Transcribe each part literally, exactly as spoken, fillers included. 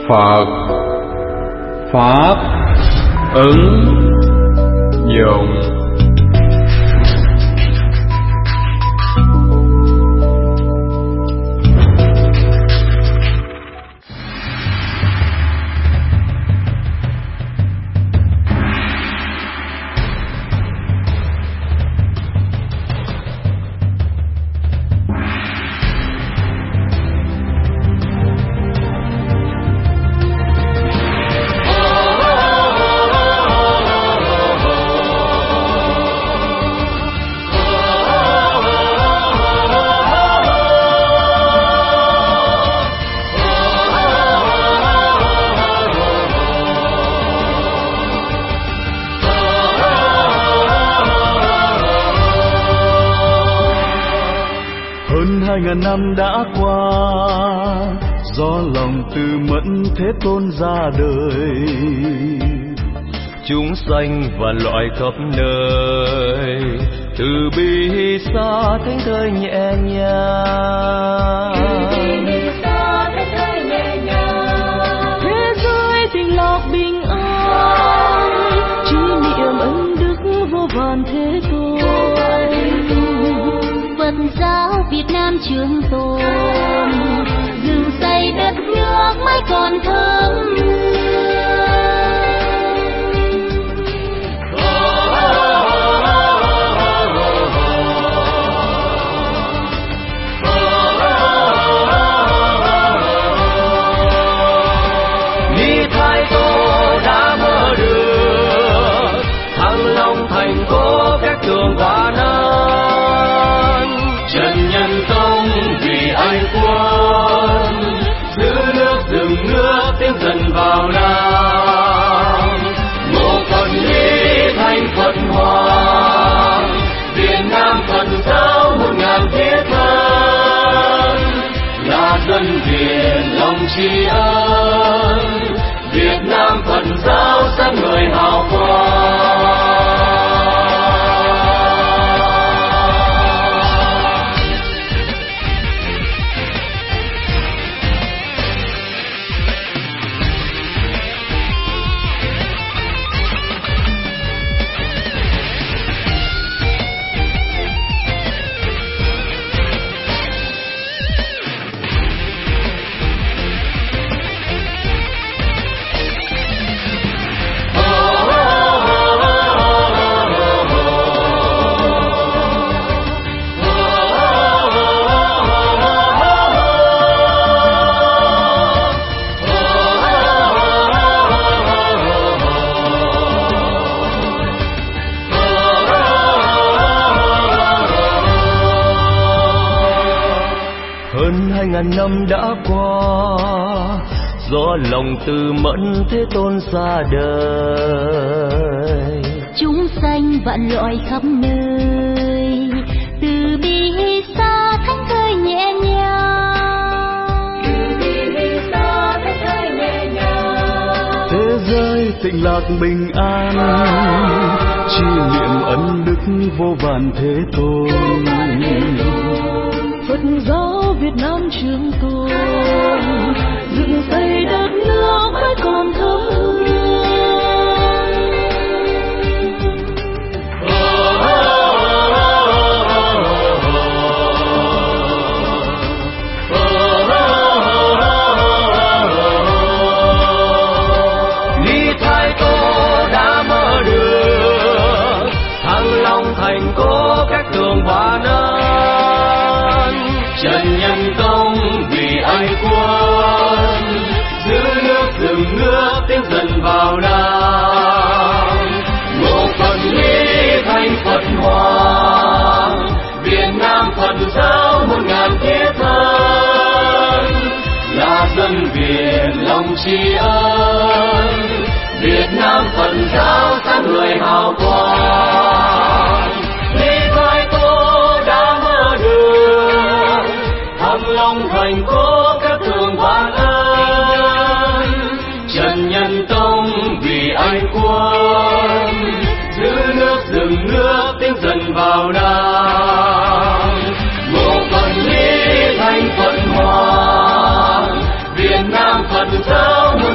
Phật Pháp ứng dụng. Hai ngàn năm đã qua, do lòng từ mẫn Thế Tôn ra đời, chúng sanh và loại khắp nơi, từ bi xa thánh thơi nhẹ nhàng. Thế giới tình lạc bình an, truy niệm ân đức vô vàn Thế Tôn. Phật giáo Việt Nam trường tồn, rừng xây đất nước mãi còn thơm Ni Thái Tô đã mở đường, Thăng Long thành cố các tường và nan. Trần Nhân Tông vì anh quân, giữ nước rừng nước tiến dần vào Nam. Ngộ Phật Nhi thành Phật Hoàng, Việt Nam Phật giáo một ngàn thiết thân. Là dân Việt lòng tri ân, Việt Nam Phật giáo sáng người hào quang. Hai ngàn năm đã qua, do lòng từ mẫn Thế Tôn ra đời, chúng sanh vạn loại khắp nơi, từ bi xa thánh thơi nhẹ nhàng. Thế giới tịnh lạc bình an, chi niệm ân đức vô vàn Thế Tôn. Phật giáo Việt Nam trường tồn, dựng xây đất nước mãi còn thơm hương. Ni Thái Tô đã mở đường, Thăng Long thành cố các tường và nan. Trần Nhân Tông vì ai quân, giữ nước rừng nước tiến dần vào Nam. Ngộ Phật Nhi thành Phật Hoàng, Việt Nam Phật giáo một ngàn thiết thân. Là dân Việt lòng tri ân, Việt Nam Phật giáo sáng người hào quang. Ni Thái Tô đã mở đường, Thăng Long thành cố các tường vạn ân. Trần Nhân Tông vì ai quân, giữ nước rừng nước tiến dần vào Nam. Ngộ Phật Nhi thành Phật Hoàng, Việt Nam Phật giáo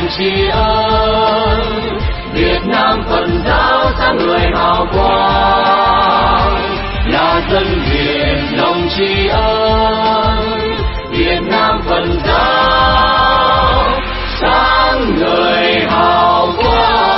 tri ân. Việt Nam Phật giáo sáng người hào quang, là dân Việt lòng tri ân. Việt Nam Phật giáo sáng người hào quang.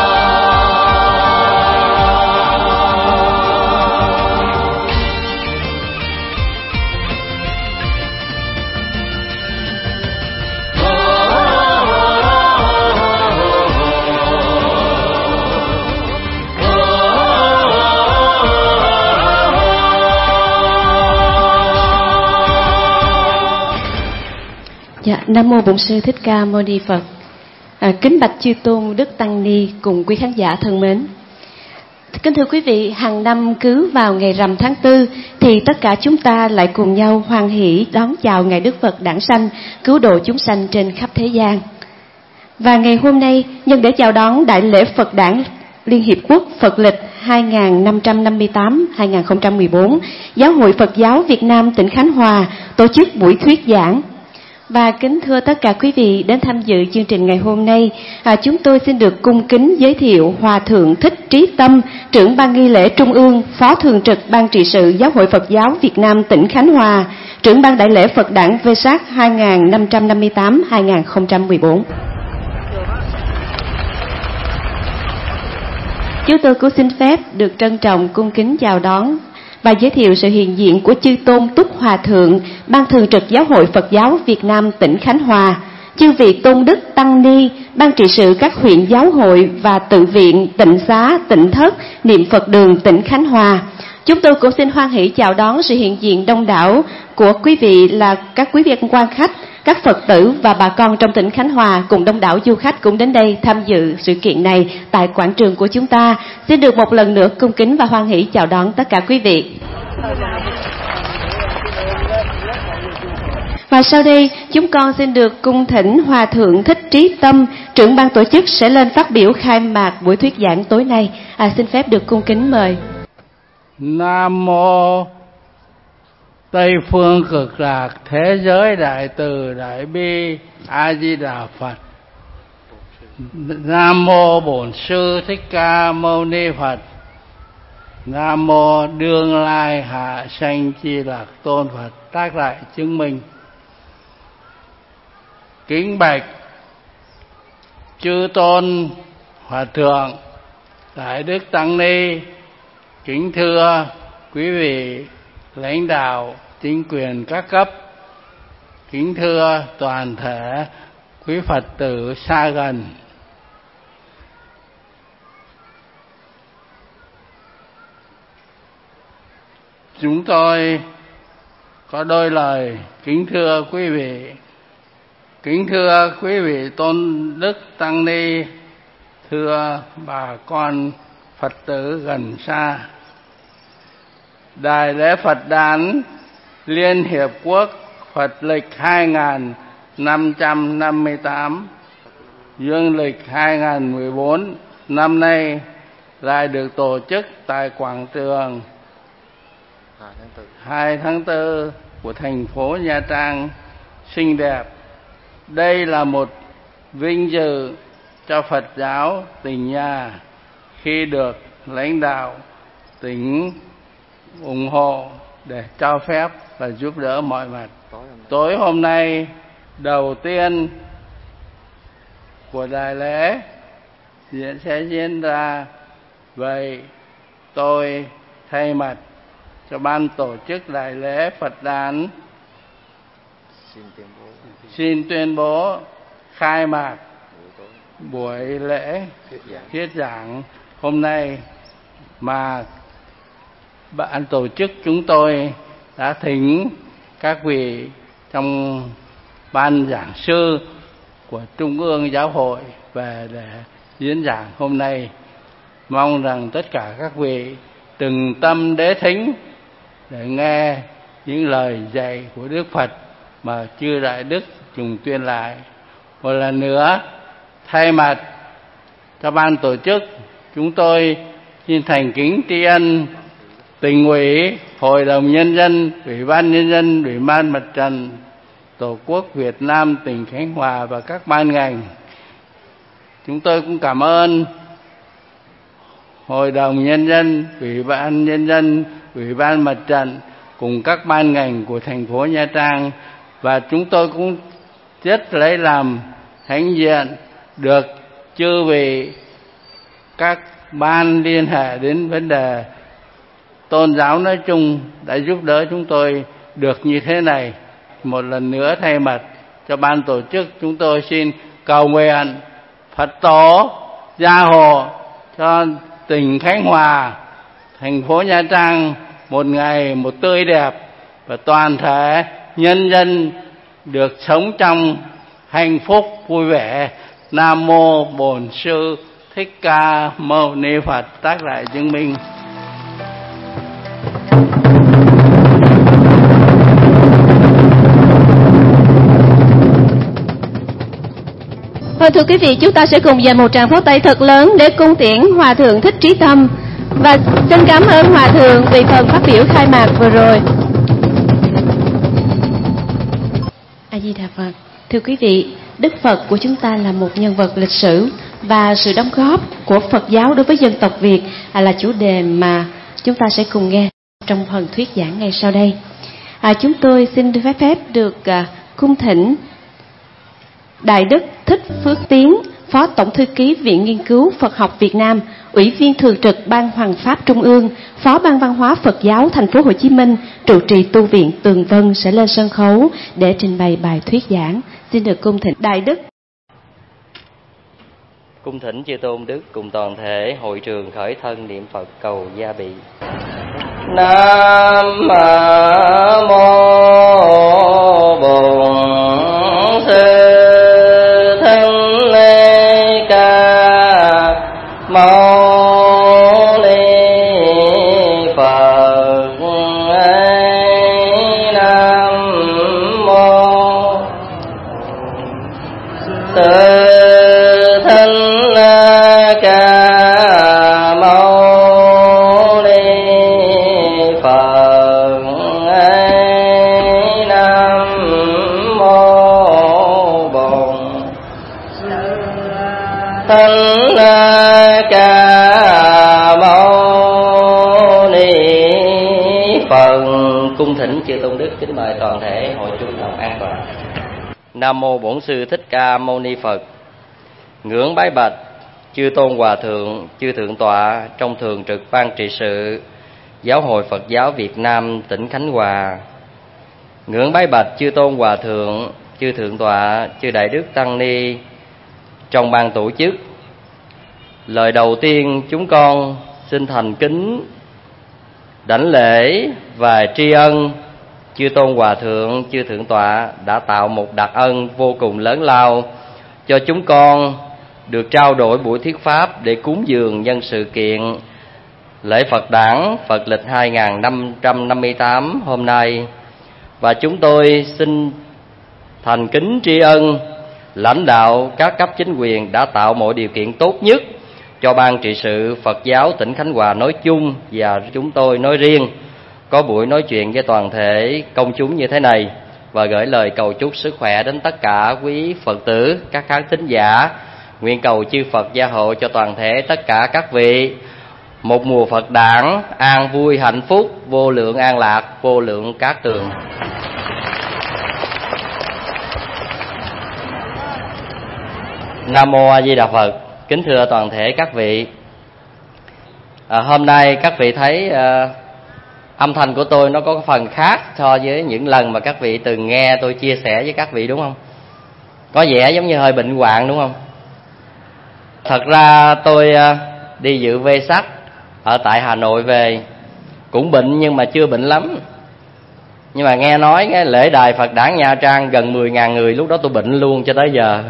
Dạ, Nam mô Bổn Sư Thích Ca Mâu Ni Phật. À, kính bạch chư tôn đức tăng ni cùng quý khán giả thân mến. Kính thưa quý vị, hàng năm cứ vào ngày rằm tháng tư thì tất cả chúng ta lại cùng nhau hoan hỷ đón chào ngày Đức Phật đản sanh, cứu độ chúng sanh trên khắp thế gian. Và ngày hôm nay, nhân để chào đón đại lễ Phật đản Liên Hiệp Quốc Phật lịch hai nghìn năm trăm năm mươi tám đến hai nghìn không trăm mười bốn, Giáo hội Phật giáo Việt Nam tỉnh Khánh Hòa tổ chức buổi thuyết giảng. Và kính thưa tất cả quý vị đến tham dự chương trình ngày hôm nay, à, chúng tôi xin được cung kính giới thiệu Hòa Thượng Thích Trí Tâm, trưởng ban nghi lễ Trung ương, Phó Thường trực Ban trị sự Giáo hội Phật giáo Việt Nam tỉnh Khánh Hòa, trưởng ban đại lễ Phật đản Vesak hai nghìn năm trăm năm mươi tám đến hai nghìn không trăm mười bốn. Chúng tôi cũng xin phép được trân trọng cung kính chào đón và giới thiệu sự hiện diện của chư tôn túc hòa thượng, ban thường trực Giáo hội Phật giáo Việt Nam tỉnh Khánh Hòa, chư vị tôn đức tăng ni, ban trị sự các huyện giáo hội và tự viện, tịnh xá, tịnh thất, niệm Phật đường tỉnh Khánh Hòa. Chúng tôi cũng xin hoan hỷ chào đón sự hiện diện đông đảo của quý vị là các quý vị quan khách, các Phật tử và bà con trong tỉnh Khánh Hòa cùng đông đảo du khách cũng đến đây tham dự sự kiện này tại quảng trường của chúng ta. Xin được một lần nữa cung kính và hoan hỷ chào đón tất cả quý vị. Và sau đây, chúng con xin được cung thỉnh Hòa Thượng Thích Trí Tâm, trưởng ban tổ chức sẽ lên phát biểu khai mạc buổi thuyết giảng tối nay. À, xin phép được cung kính mời. Nam mô Tây phương cực lạc thế giới đại từ đại bi A Di Đà Phật. Nam mô Bổn Sư Thích Ca Mâu Ni Phật. Nam mô Đương Lai Hạ Sanh Chi Lạc Tôn Phật. Tác lại chứng minh. Kính bạch chư tôn hòa thượng, đại đức tăng ni, kính thưa quý vị lãnh đạo chính quyền các cấp, kính thưa toàn thể quý Phật tử xa gần. Chúng tôi có đôi lời kính thưa quý vị. Kính thưa quý vị tôn đức tăng ni, thưa bà con Phật tử gần xa. Đại lễ Phật đản Liên Hiệp Quốc Phật lịch hai nghìn năm trăm năm mươi tám, dương lịch hai nghìn mười bốn năm nay lại được tổ chức tại quảng trường hai tháng tư của thành phố Nha Trang xinh đẹp. Đây là một vinh dự cho Phật giáo tỉnh nhà khi được lãnh đạo tỉnh ủng hộ để cho phép và giúp đỡ mọi mặt. Tối hôm nay đầu tiên của đại lễ diễn sẽ diễn ra, vậy tôi thay mặt cho ban tổ chức đại lễ Phật đản xin tuyên bố khai mạc buổi lễ thuyết giảng hôm nay mà ban tổ chức chúng tôi đã thỉnh các vị trong ban giảng sư của Trung ương Giáo hội về để diễn giảng hôm nay. Mong rằng tất cả các vị từng tâm đế thính để nghe những lời dạy của Đức Phật mà chư Đại Đức trùng tuyên lại. Một lần nữa, thay mặt cho ban tổ chức, chúng tôi xin thành kính tri ân Tỉnh ủy, Hội đồng Nhân dân, Ủy ban Nhân dân, Ủy ban Mặt trận Tổ quốc Việt Nam tỉnh Khánh Hòa và các ban ngành chúng tôi cũng cảm ơn Hội đồng Nhân dân, Ủy ban Nhân dân, Ủy ban Mặt trận cùng các ban ngành của thành phố Nha Trang. Và chúng tôi cũng rất lấy làm hãnh diện được chư vị các ban liên hệ đến vấn đề tôn giáo nói chung đã giúp đỡ chúng tôi được như thế này. Một lần nữa thay mặt cho ban tổ chức, chúng tôi xin cầu nguyện Phật tổ gia hộ cho tỉnh Khánh Hòa, thành phố Nha Trang một ngày một tươi đẹp, và toàn thể nhân dân được sống trong hạnh phúc vui vẻ. Nam mô Bổn Sư Thích Ca Mâu Ni Phật. Tác lại chứng minh. Vâng, thưa quý vị, chúng ta sẽ cùng dành một tràng pháo tay thật lớn để cung tiễn Hòa Thượng Thích Trí Tâm. Và xin cảm ơn Hòa Thượng vì phần phát biểu khai mạc vừa rồi. A Di Đà Phật. Thưa quý vị, Đức Phật của chúng ta là một nhân vật lịch sử, và sự đóng góp của Phật giáo đối với dân tộc Việt là chủ đề mà chúng ta sẽ cùng nghe trong phần thuyết giảng ngay sau đây. À, chúng tôi xin phép phép được à, cung thỉnh Đại Đức Thích Phước Tiến, Phó Tổng Thư ký Viện Nghiên cứu Phật học Việt Nam, Ủy viên Thường trực Ban Hoằng Pháp Trung ương, Phó Ban Văn hóa Phật giáo Thành phố Hồ Chí Minh, trụ trì tu viện Tường Vân sẽ lên sân khấu để trình bày bài thuyết giảng. Xin được cung thỉnh Đại Đức. Cung thỉnh chư tôn đức cùng toàn thể hội trường khởi thân niệm Phật cầu gia bị. Nam mô Bổn Sư Thích Ca Mâu Ni Phật. Nam mô Sư Cung thỉnh chư tôn đức kính mời toàn thể hội chúng đồng an toàn. Nam mô Bổn Sư Thích Ca Mâu Ni Phật. Ngưỡng bái bạch chư tôn hòa thượng, chư thượng tọa trong thường trực ban trị sự Giáo hội Phật giáo Việt Nam tỉnh Khánh Hòa. Ngưỡng bái bạch chư tôn hòa thượng, chư thượng tọa, chư đại đức tăng ni trong ban tổ chức. Lời đầu tiên chúng con xin thành kính đảnh lễ và tri ân chư tôn hòa thượng, chư thượng tọa đã tạo một đặc ân vô cùng lớn lao cho chúng con được trao đổi buổi thuyết pháp để cúng dường nhân sự kiện lễ Phật đản Phật lịch hai nghìn năm trăm năm mươi tám hôm nay. Và chúng tôi xin thành kính tri ân lãnh đạo các cấp chính quyền đã tạo mọi điều kiện tốt nhất cho ban trị sự Phật giáo tỉnh Khánh Hòa nói chung và chúng tôi nói riêng có buổi nói chuyện với toàn thể công chúng như thế này, và gửi lời cầu chúc sức khỏe đến tất cả quý Phật tử, các khán thính giả. Nguyện cầu chư Phật gia hộ cho toàn thể tất cả các vị một mùa Phật đản an vui hạnh phúc, vô lượng an lạc, vô lượng cát tường. Nam mô A Di Đà Phật. Kính thưa toàn thể các vị, à, hôm nay các vị thấy à, âm thanh của tôi nó có phần khác so với những lần mà các vị từng nghe tôi chia sẻ với các vị, đúng không? Có vẻ giống như hơi bệnh hoạn, đúng không? Thật ra tôi à, đi dự vê sắc ở tại Hà Nội về, cũng bệnh nhưng mà chưa bệnh lắm. Nhưng mà nghe nói cái lễ đài Phật đản Nha Trang gần mười nghìn người, lúc đó tôi bệnh luôn cho tới giờ.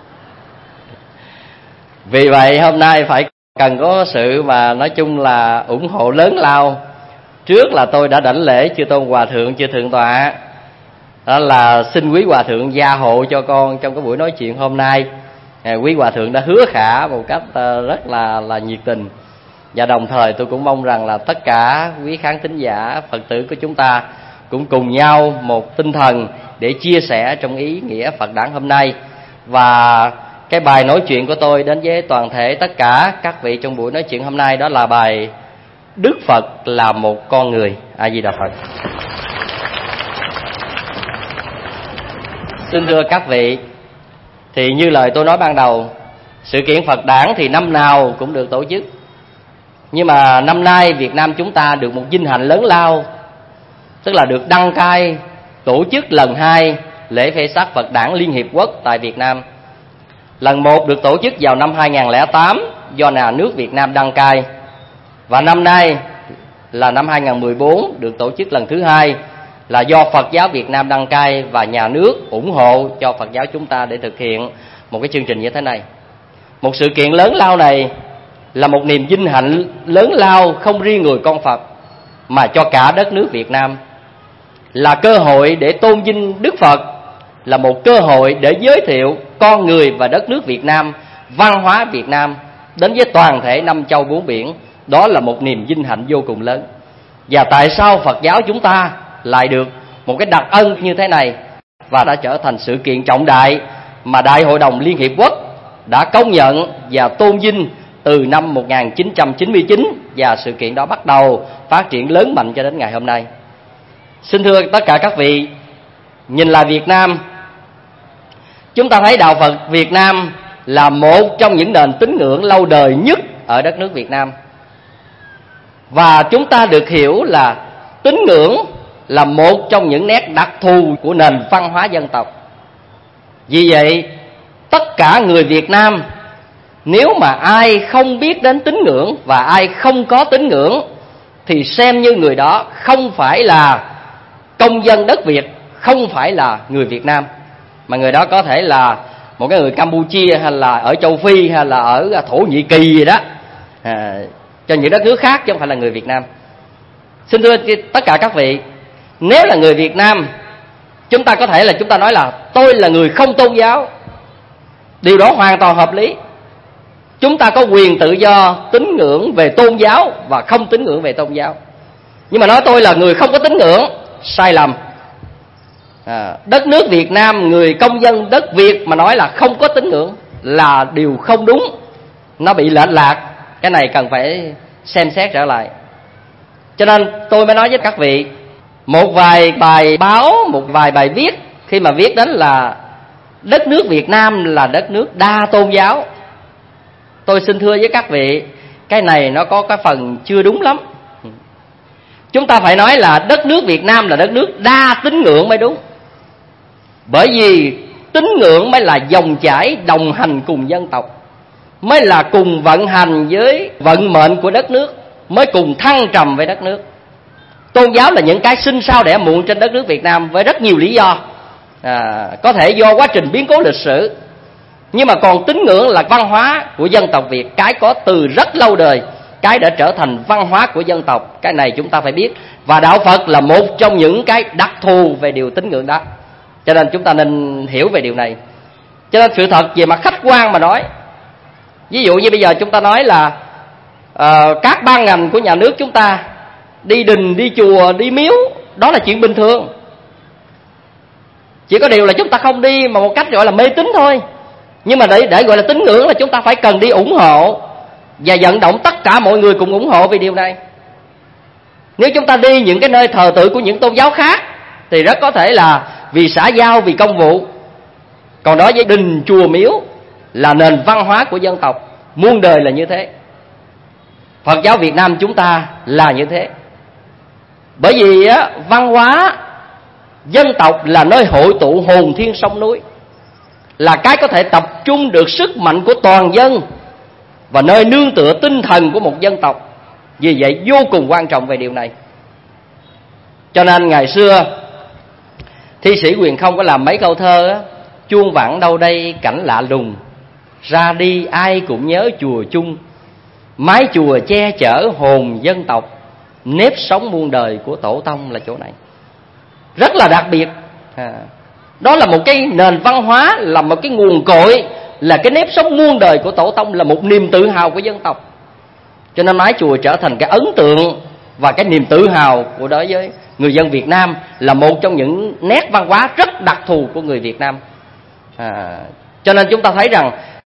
Vì vậy hôm nay phải cần có sự mà nói chung là ủng hộ lớn lao. Trước là tôi đã đảnh lễ chư tôn hòa thượng, chư thượng tọa, đó là xin quý hòa thượng gia hộ cho con trong cái buổi nói chuyện hôm nay. Quý hòa thượng đã hứa khả một cách rất là là nhiệt tình, và đồng thời tôi cũng mong rằng là tất cả quý khán thính giả Phật tử của chúng ta cũng cùng nhau một tinh thần để chia sẻ trong ý nghĩa Phật đản hôm nay. Và cái bài nói chuyện của tôi đến với toàn thể tất cả các vị trong buổi nói chuyện hôm nay, đó là bài Đức Phật là một con người. A Di Đà Phật. Xin thưa các vị, thì như lời tôi nói ban đầu, sự kiện Phật đản thì năm nào cũng được tổ chức. Nhưng mà năm nay Việt Nam chúng ta được một vinh hạnh lớn lao, tức là được đăng cai tổ chức lần hai lễ phê sắc Phật đản Liên Hiệp Quốc tại Việt Nam. Lần một được tổ chức vào năm hai nghìn không trăm lẻ tám do nhà nước Việt Nam đăng cai, và năm nay là năm hai nghìn không trăm mười bốn được tổ chức lần thứ hai, là do Phật giáo Việt Nam đăng cai và nhà nước ủng hộ cho Phật giáo chúng ta để thực hiện một cái chương trình như thế này. Một sự kiện lớn lao này là một niềm vinh hạnh lớn lao không riêng người con Phật mà cho cả đất nước Việt Nam, là cơ hội để tôn vinh Đức Phật, là một cơ hội để giới thiệu con người và đất nước Việt Nam, văn hóa Việt Nam đến với toàn thể năm châu bốn biển. Đó là một niềm vinh hạnh vô cùng lớn. Và tại sao Phật giáo chúng ta lại được một cái đặc ân như thế này, và đã trở thành sự kiện trọng đại mà Đại hội đồng Liên Hiệp Quốc đã công nhận và tôn vinh từ năm một nghìn chín trăm chín mươi chín, và sự kiện đó bắt đầu phát triển lớn mạnh cho đến ngày hôm nay. Xin thưa tất cả các vị, nhìn lại Việt Nam, chúng ta thấy đạo Phật Việt Nam là một trong những nền tín ngưỡng lâu đời nhất ở đất nước Việt Nam. Và chúng ta được hiểu là tín ngưỡng là một trong những nét đặc thù của nền văn hóa dân tộc. Vì vậy, tất cả người Việt Nam, nếu mà ai không biết đến tín ngưỡng và ai không có tín ngưỡng, thì xem như người đó không phải là công dân đất Việt, không phải là người Việt Nam, mà người đó có thể là một cái người Campuchia, hay là ở châu Phi, hay là ở Thổ Nhĩ Kỳ gì đó, à, cho những đất nước khác, chứ không phải là người Việt Nam. Xin thưa tất cả các vị, nếu là người Việt Nam, chúng ta có thể là chúng ta nói là tôi là người không tôn giáo. Điều đó hoàn toàn hợp lý. Chúng ta có quyền tự do tín ngưỡng về tôn giáo và không tín ngưỡng về tôn giáo. Nhưng mà nói tôi là người không có tín ngưỡng, sai lầm. à, Đất nước Việt Nam, người công dân đất Việt mà nói là không có tín ngưỡng là điều không đúng. Nó bị lệch lạc. Cái này cần phải xem xét trở lại. Cho nên tôi mới nói với các vị, một vài bài báo, một vài bài viết, khi mà viết đến là đất nước Việt Nam là đất nước đa tôn giáo, tôi xin thưa với các vị, cái này nó có cái phần chưa đúng lắm. Chúng ta phải nói là đất nước Việt Nam là đất nước đa tín ngưỡng mới đúng. Bởi vì tín ngưỡng mới là dòng chảy đồng hành cùng dân tộc, mới là cùng vận hành với vận mệnh của đất nước, mới cùng thăng trầm với đất nước. Tôn giáo là những cái sinh sau đẻ muộn trên đất nước Việt Nam với rất nhiều lý do, à, có thể do quá trình biến cố lịch sử. Nhưng mà còn tín ngưỡng là văn hóa của dân tộc Việt, cái có từ rất lâu đời, cái đã trở thành văn hóa của dân tộc. Cái này chúng ta phải biết. Và đạo Phật là một trong những cái đặc thù về điều tín ngưỡng đó. Cho nên chúng ta nên hiểu về điều này. Cho nên sự thật về mặt khách quan mà nói, ví dụ như bây giờ chúng ta nói là uh, các ban ngành của nhà nước chúng ta đi đình, đi chùa, đi miếu, đó là chuyện bình thường. Chỉ có điều là chúng ta không đi mà một cách gọi là mê tín thôi. Nhưng mà để, để gọi là tín ngưỡng là chúng ta phải cần đi ủng hộ và vận động tất cả mọi người cùng ủng hộ về điều này. Nếu chúng ta đi những cái nơi thờ tự của những tôn giáo khác thì rất có thể là vì xã giao, vì công vụ. Còn đối với đình, chùa, miếu là nền văn hóa của dân tộc, muôn đời là như thế. Phật giáo Việt Nam chúng ta là như thế. Bởi vì á, văn hóa dân tộc là nơi hội tụ hồn thiên sông núi, là cái có thể tập trung được sức mạnh của toàn dân và nơi nương tựa tinh thần của một dân tộc. Vì vậy vô cùng quan trọng về điều này. Cho nên ngày xưa thi sĩ Quyền Không có làm mấy câu thơ á: chuông vẳng đâu đây cảnh lạ lùng, ra đi ai cũng nhớ chùa chung, mái chùa che chở hồn dân tộc, nếp sống muôn đời của tổ tông. Là chỗ này rất là đặc biệt. à, Đó là một cái nền văn hóa, là một cái nguồn cội, là cái nếp sống muôn đời của tổ tông, là một niềm tự hào của dân tộc. Cho nên mái chùa trở thành cái ấn tượng và cái niềm tự hào của đối với người dân Việt Nam, là một trong những nét văn hóa rất đặc thù của người Việt Nam. à, Cho nên chúng ta thấy rằng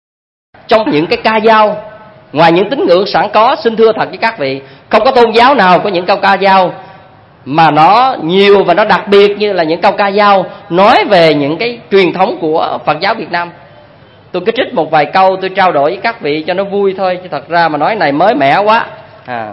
trong những cái ca dao. Ngoài những tín ngưỡng sẵn có, xin thưa thật với các vị, không có tôn giáo nào có những câu ca dao mà nó nhiều và nó đặc biệt như là những câu ca dao nói về những cái truyền thống của Phật giáo Việt Nam. Tôi cứ trích một vài câu tôi trao đổi với các vị cho nó vui thôi, chứ thật ra mà nói này mới mẻ quá. À.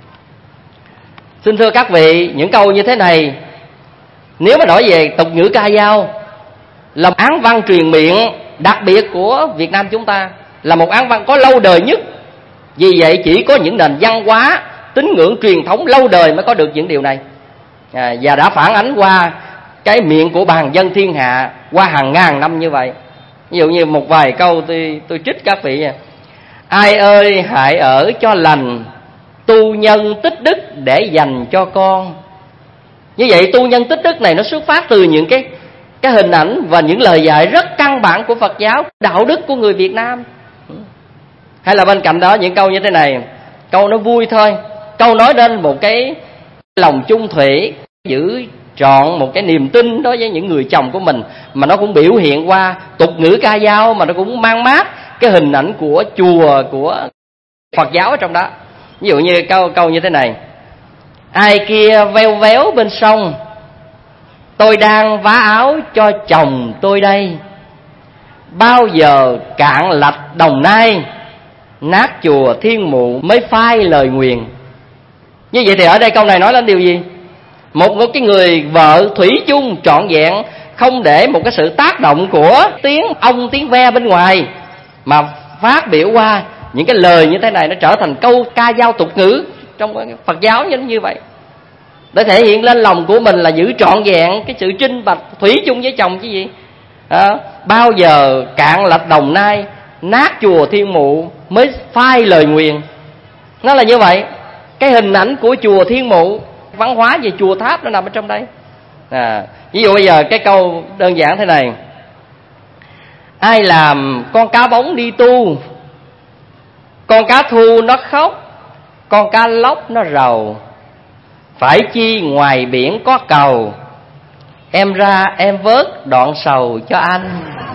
Xin thưa các vị, những câu như thế này nếu mà nói về tục ngữ ca dao là một án văn truyền miệng đặc biệt của Việt Nam chúng ta, là một án văn có lâu đời nhất. Vì vậy chỉ có những nền văn hóa, tín ngưỡng truyền thống lâu đời mới có được những điều này. À, và đã phản ánh qua cái miệng của bàn dân thiên hạ qua hàng ngàn năm như vậy. Ví dụ như một vài câu tôi, tôi trích các vị. Ai ơi hãy ở cho lành, tu nhân tích đức để dành cho con. Như vậy tu nhân tích đức này nó xuất phát từ những cái cái hình ảnh và những lời dạy rất căn bản của Phật giáo, đạo đức của người Việt Nam. Hay là bên cạnh đó những câu như thế này, câu nó vui thôi, câu nói đến một cái lòng chung thủy, giữ trọn một cái niềm tin đối với những người chồng của mình, mà nó cũng biểu hiện qua tục ngữ ca dao, mà nó cũng mang mát cái hình ảnh của chùa, của Phật giáo ở trong đó. Ví dụ như câu câu như thế này: ai kia veo véo bên sông, tôi đang vá áo cho chồng tôi đây. Bao giờ cạn lạch Đồng Nai, nát chùa Thiên Mụ mới phai lời nguyền. Như vậy thì ở đây câu này nói lên điều gì? Một, một cái người vợ thủy chung trọn vẹn, không để một cái sự tác động của tiếng ong tiếng ve bên ngoài, mà phát biểu qua những cái lời như thế này, nó trở thành câu ca dao tục ngữ trong Phật giáo như như vậy, để thể hiện lên lòng của mình là giữ trọn vẹn cái sự trinh bạch thủy chung với chồng chứ gì. À, bao giờ cạn lạch Đồng Nai, nát chùa Thiên Mụ mới phai lời nguyền. Nó là như vậy. Cái hình ảnh của chùa Thiên Mụ, văn hóa về chùa tháp nó nằm ở trong đây. À, ví dụ bây giờ cái câu đơn giản thế này: ai làm con cá bóng đi tu, con cá thu nó khóc, con cá lóc nó rầu. Phải chi ngoài biển có cầu, em ra em vớt đoạn sầu cho anh.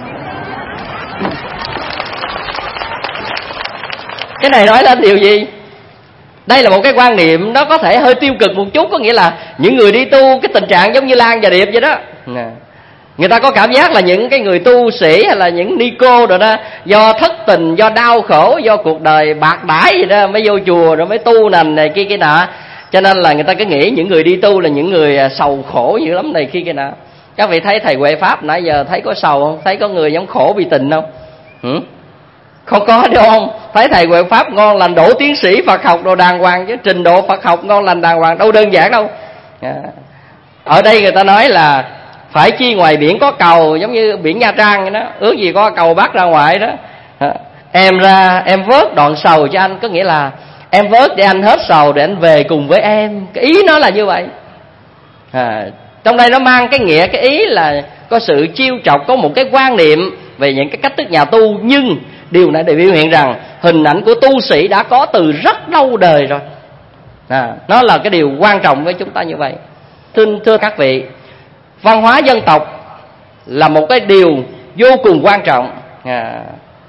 Cái này nói lên điều gì? Đây là một cái quan niệm nó có thể hơi tiêu cực một chút, có nghĩa là những người đi tu cái tình trạng giống như Lan và Điệp vậy đó. Người ta có cảm giác là những cái người tu sĩ hay là những ni cô rồi đó, do thất tình, do đau khổ, do cuộc đời bạc đãi gì đó mới vô chùa rồi mới tu nành này kia kia nọ. Cho nên là người ta cứ nghĩ những người đi tu là những người sầu khổ dữ lắm này kia kia nọ. Các vị thấy thầy Huệ Pháp nãy giờ thấy có sầu không? Thấy có người giống khổ vì tình không? Ừ? Không có đâu không? Thấy thầy Huệ Pháp ngon lành, đỗ tiến sĩ Phật học đồ đàng hoàng chứ, trình độ Phật học ngon lành đàng hoàng đâu đơn giản đâu. À. Ở đây người ta nói là phải chi ngoài biển có cầu, giống như biển Nha Trang vậy đó, ước gì có cầu bắt ra ngoài đó. À. Em ra em vớt đoạn sầu cho anh, có nghĩa là em vớt để anh hết sầu để anh về cùng với em. Cái ý nó là như vậy. À, trong đây nó mang cái nghĩa, cái ý là có sự chiêu chọc, có một cái quan niệm về những cái cách thức nhà tu, nhưng điều này để biểu hiện rằng hình ảnh của tu sĩ đã có từ rất lâu đời rồi. À, nó là cái điều quan trọng với chúng ta như vậy. Thưa, thưa các vị, văn hóa dân tộc là một cái điều vô cùng quan trọng. À,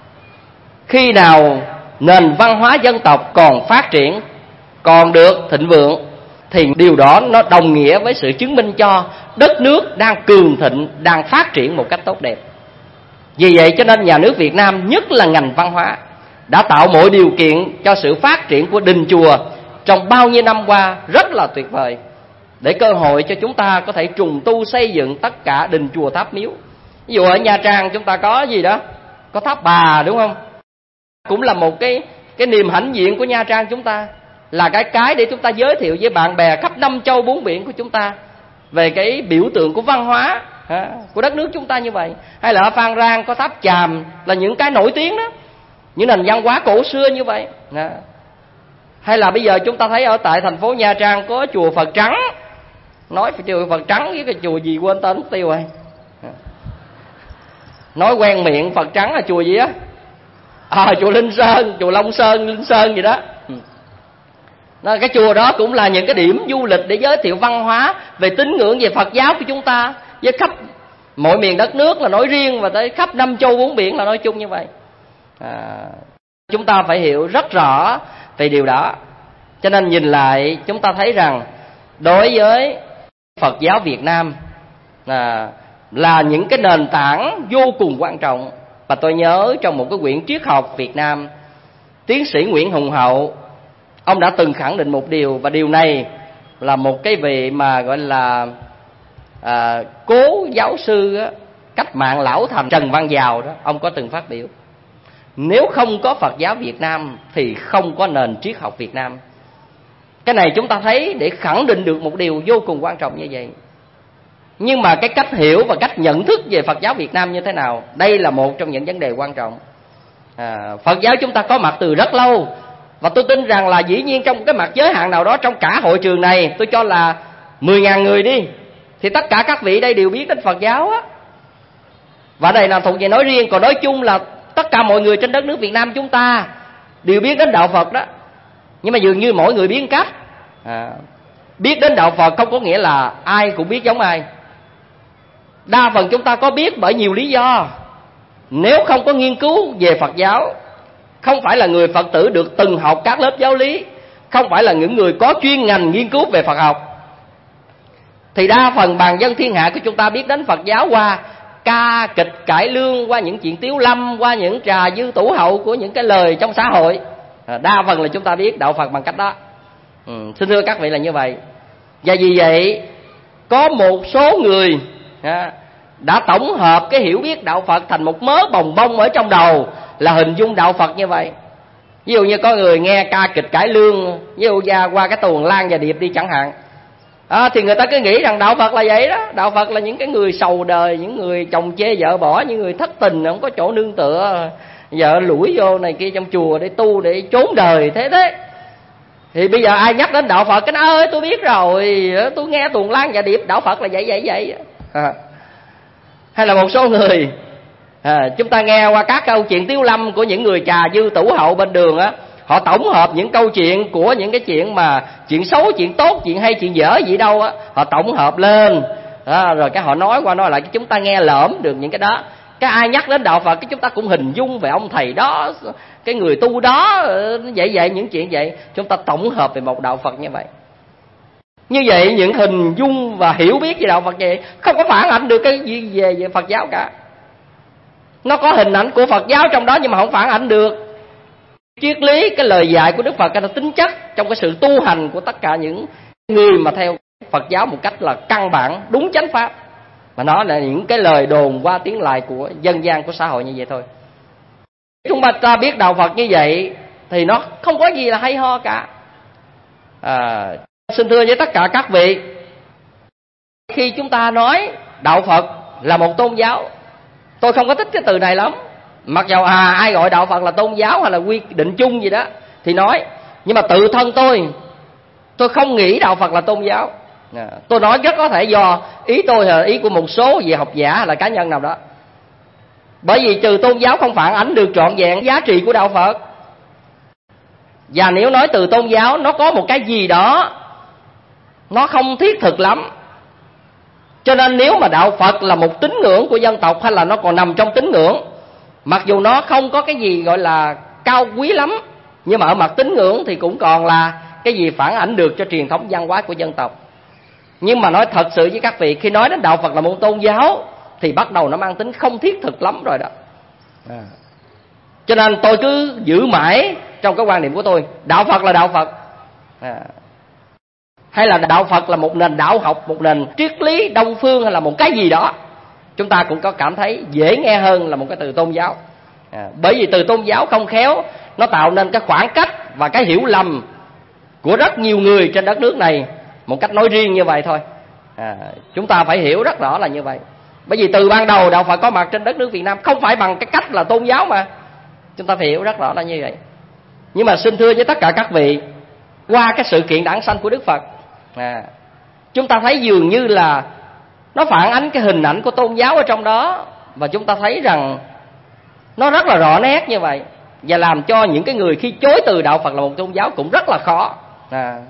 khi nào nền văn hóa dân tộc còn phát triển, còn được thịnh vượng, thì điều đó nó đồng nghĩa với sự chứng minh cho đất nước đang cường thịnh, đang phát triển một cách tốt đẹp. Vì vậy cho nên nhà nước Việt Nam, nhất là ngành văn hóa, đã tạo mọi điều kiện cho sự phát triển của đình chùa trong bao nhiêu năm qua rất là tuyệt vời, để cơ hội cho chúng ta có thể trùng tu xây dựng tất cả đình chùa tháp miếu. Ví dụ ở Nha Trang chúng ta có gì đó, có tháp Bà đúng không? Cũng là một cái cái niềm hãnh diện của Nha Trang chúng ta, là cái cái để chúng ta giới thiệu với bạn bè khắp năm châu bốn biển của chúng ta về cái biểu tượng của văn hóa ha, của đất nước chúng ta như vậy. Hay là ở Phan Rang có tháp Chàm, là những cái nổi tiếng đó, những nền văn hóa cổ xưa như vậy. Ha. Hay là bây giờ chúng ta thấy ở tại thành phố Nha Trang có chùa Phật Trắng. Nói phải chùa Phật Trắng với cái chùa gì quên tên mất tiêu rồi. Nói quen miệng Phật Trắng là chùa gì á? À, chùa Linh Sơn, chùa Long Sơn, Linh Sơn gì đó. Đó, cái chùa đó cũng là những cái điểm du lịch để giới thiệu văn hóa về tín ngưỡng, về Phật giáo của chúng ta, với khắp mọi miền đất nước là nói riêng, và tới khắp năm châu bốn biển là nói chung như vậy. À, chúng ta phải hiểu rất rõ về điều đó. Cho nên nhìn lại chúng ta thấy rằng đối với Phật giáo Việt Nam à, là những cái nền tảng vô cùng quan trọng. Và tôi nhớ trong một cái quyển triết học Việt Nam, tiến sĩ Nguyễn Hùng Hậu, ông đã từng khẳng định một điều, và điều này là một cái vị mà gọi là à, cố giáo sư á, cách mạng lão thành Trần Văn Dào đó, ông có từng phát biểu: nếu không có Phật giáo Việt Nam thì không có nền triết học Việt Nam. Cái này chúng ta thấy để khẳng định được một điều vô cùng quan trọng như vậy. Nhưng mà cái cách hiểu và cách nhận thức về Phật giáo Việt Nam như thế nào, đây là một trong những vấn đề quan trọng. à, Phật giáo chúng ta có mặt từ rất lâu, và tôi tin rằng là dĩ nhiên trong cái mặt giới hạn nào đó, trong cả hội trường này tôi cho là mười ngàn người đi, thì tất cả các vị đây đều biết đến Phật giáo á. Và đây là thuộc về nói riêng, còn nói chung là tất cả mọi người trên đất nước Việt Nam chúng ta đều biết đến đạo Phật đó. Nhưng mà dường như mỗi người biết cách. à, Biết đến đạo Phật không có nghĩa là ai cũng biết giống ai. Đa phần chúng ta có biết bởi nhiều lý do. Nếu không có nghiên cứu về Phật giáo, không phải là người Phật tử được từng học các lớp giáo lý, không phải là những người có chuyên ngành nghiên cứu về Phật học, thì đa phần bàn dân thiên hạ của chúng ta biết đến Phật giáo qua ca kịch cải lương, qua những chuyện tiếu lâm, qua những trà dư tủ hậu của những cái lời trong xã hội. Đa phần là chúng ta biết đạo Phật bằng cách đó. ừ, Xin thưa các vị là như vậy. Và vì vậy có một số người à, đã tổng hợp cái hiểu biết đạo Phật thành một mớ bồng bông ở trong đầu, là hình dung đạo Phật như vậy. Ví dụ như có người nghe ca kịch cải lương, ví dụ ra qua cái tuồng Lan và Điệp đi chẳng hạn, à, thì người ta cứ nghĩ rằng đạo Phật là vậy đó. Đạo Phật là những cái người sầu đời, những người chồng chê vợ bỏ, những người thất tình không có chỗ nương tựa, vợ lủi vô này kia trong chùa để tu, để trốn đời thế thế. Thì bây giờ ai nhắc đến đạo Phật, cái nói ơi tôi biết rồi, tôi nghe tuồng Lan và Điệp, đạo Phật là vậy vậy vậy. à. Hay là một số người à, chúng ta nghe qua các câu chuyện tiếu lâm của những người trà dư tủ hậu bên đường á, họ tổng hợp những câu chuyện của những cái chuyện mà chuyện xấu, chuyện tốt, chuyện hay, chuyện dở gì đâu á, họ tổng hợp lên à, rồi cái họ nói qua nói lại, cái chúng ta nghe lỡm được những cái đó. Cái ai nhắc đến đạo Phật, cái chúng ta cũng hình dung về ông thầy đó, cái người tu đó, vậy vậy những chuyện vậy, chúng ta tổng hợp về một đạo Phật như vậy. Như vậy những hình dung và hiểu biết về đạo Phật vậy không có phản ảnh được cái gì về, về Phật giáo cả. Nó có hình ảnh của Phật giáo trong đó nhưng mà không phản ảnh được triết lý, cái lời dạy của Đức Phật, cái tính chất trong cái sự tu hành của tất cả những người mà theo Phật giáo một cách là căn bản, đúng chánh pháp. Mà nó là những cái lời đồn qua tiếng lại của dân gian của xã hội như vậy thôi. Chúng ta biết đạo Phật như vậy thì nó không có gì là hay ho cả. à, Xin thưa với tất cả các vị, khi chúng ta nói đạo Phật là một tôn giáo, tôi không có thích cái từ này lắm. Mặc dầu à ai gọi đạo Phật là tôn giáo hay là quy định chung gì đó thì nói, nhưng mà tự thân tôi tôi không nghĩ đạo Phật là tôn giáo. à, Tôi nói rất có thể do ý tôi là ý của một số về học giả hay là cá nhân nào đó. Bởi vì từ tôn giáo không phản ánh được trọn vẹn giá trị của đạo Phật. Và nếu nói từ tôn giáo, nó có một cái gì đó nó không thiết thực lắm. Cho nên nếu mà đạo Phật là một tín ngưỡng của dân tộc, hay là nó còn nằm trong tín ngưỡng, mặc dù nó không có cái gì gọi là cao quý lắm, nhưng mà ở mặt tín ngưỡng thì cũng còn là cái gì phản ảnh được cho truyền thống văn hóa của dân tộc. Nhưng mà nói thật sự với các vị, khi nói đến đạo Phật là một tôn giáo thì bắt đầu nó mang tính không thiết thực lắm rồi đó. à. Cho nên tôi cứ giữ mãi trong cái quan điểm của tôi, đạo Phật là đạo Phật. à. Hay là đạo Phật là một nền đạo học, một nền triết lý đông phương, hay là một cái gì đó, chúng ta cũng có cảm thấy dễ nghe hơn là một cái từ tôn giáo. à, Bởi vì từ tôn giáo không khéo nó tạo nên cái khoảng cách và cái hiểu lầm của rất nhiều người trên đất nước này, một cách nói riêng như vậy thôi. à, Chúng ta phải hiểu rất rõ là như vậy. Bởi vì từ ban đầu đạo Phật có mặt trên đất nước Việt Nam không phải bằng cái cách là tôn giáo mà. Chúng ta phải hiểu rất rõ là như vậy. Nhưng mà xin thưa với tất cả các vị, qua cái sự kiện đản sanh của Đức Phật, à, chúng ta thấy dường như là nó phản ánh cái hình ảnh của tôn giáo ở trong đó. Và chúng ta thấy rằng nó rất là rõ nét như vậy, và làm cho những cái người khi chối từ đạo Phật là một tôn giáo cũng rất là khó. à.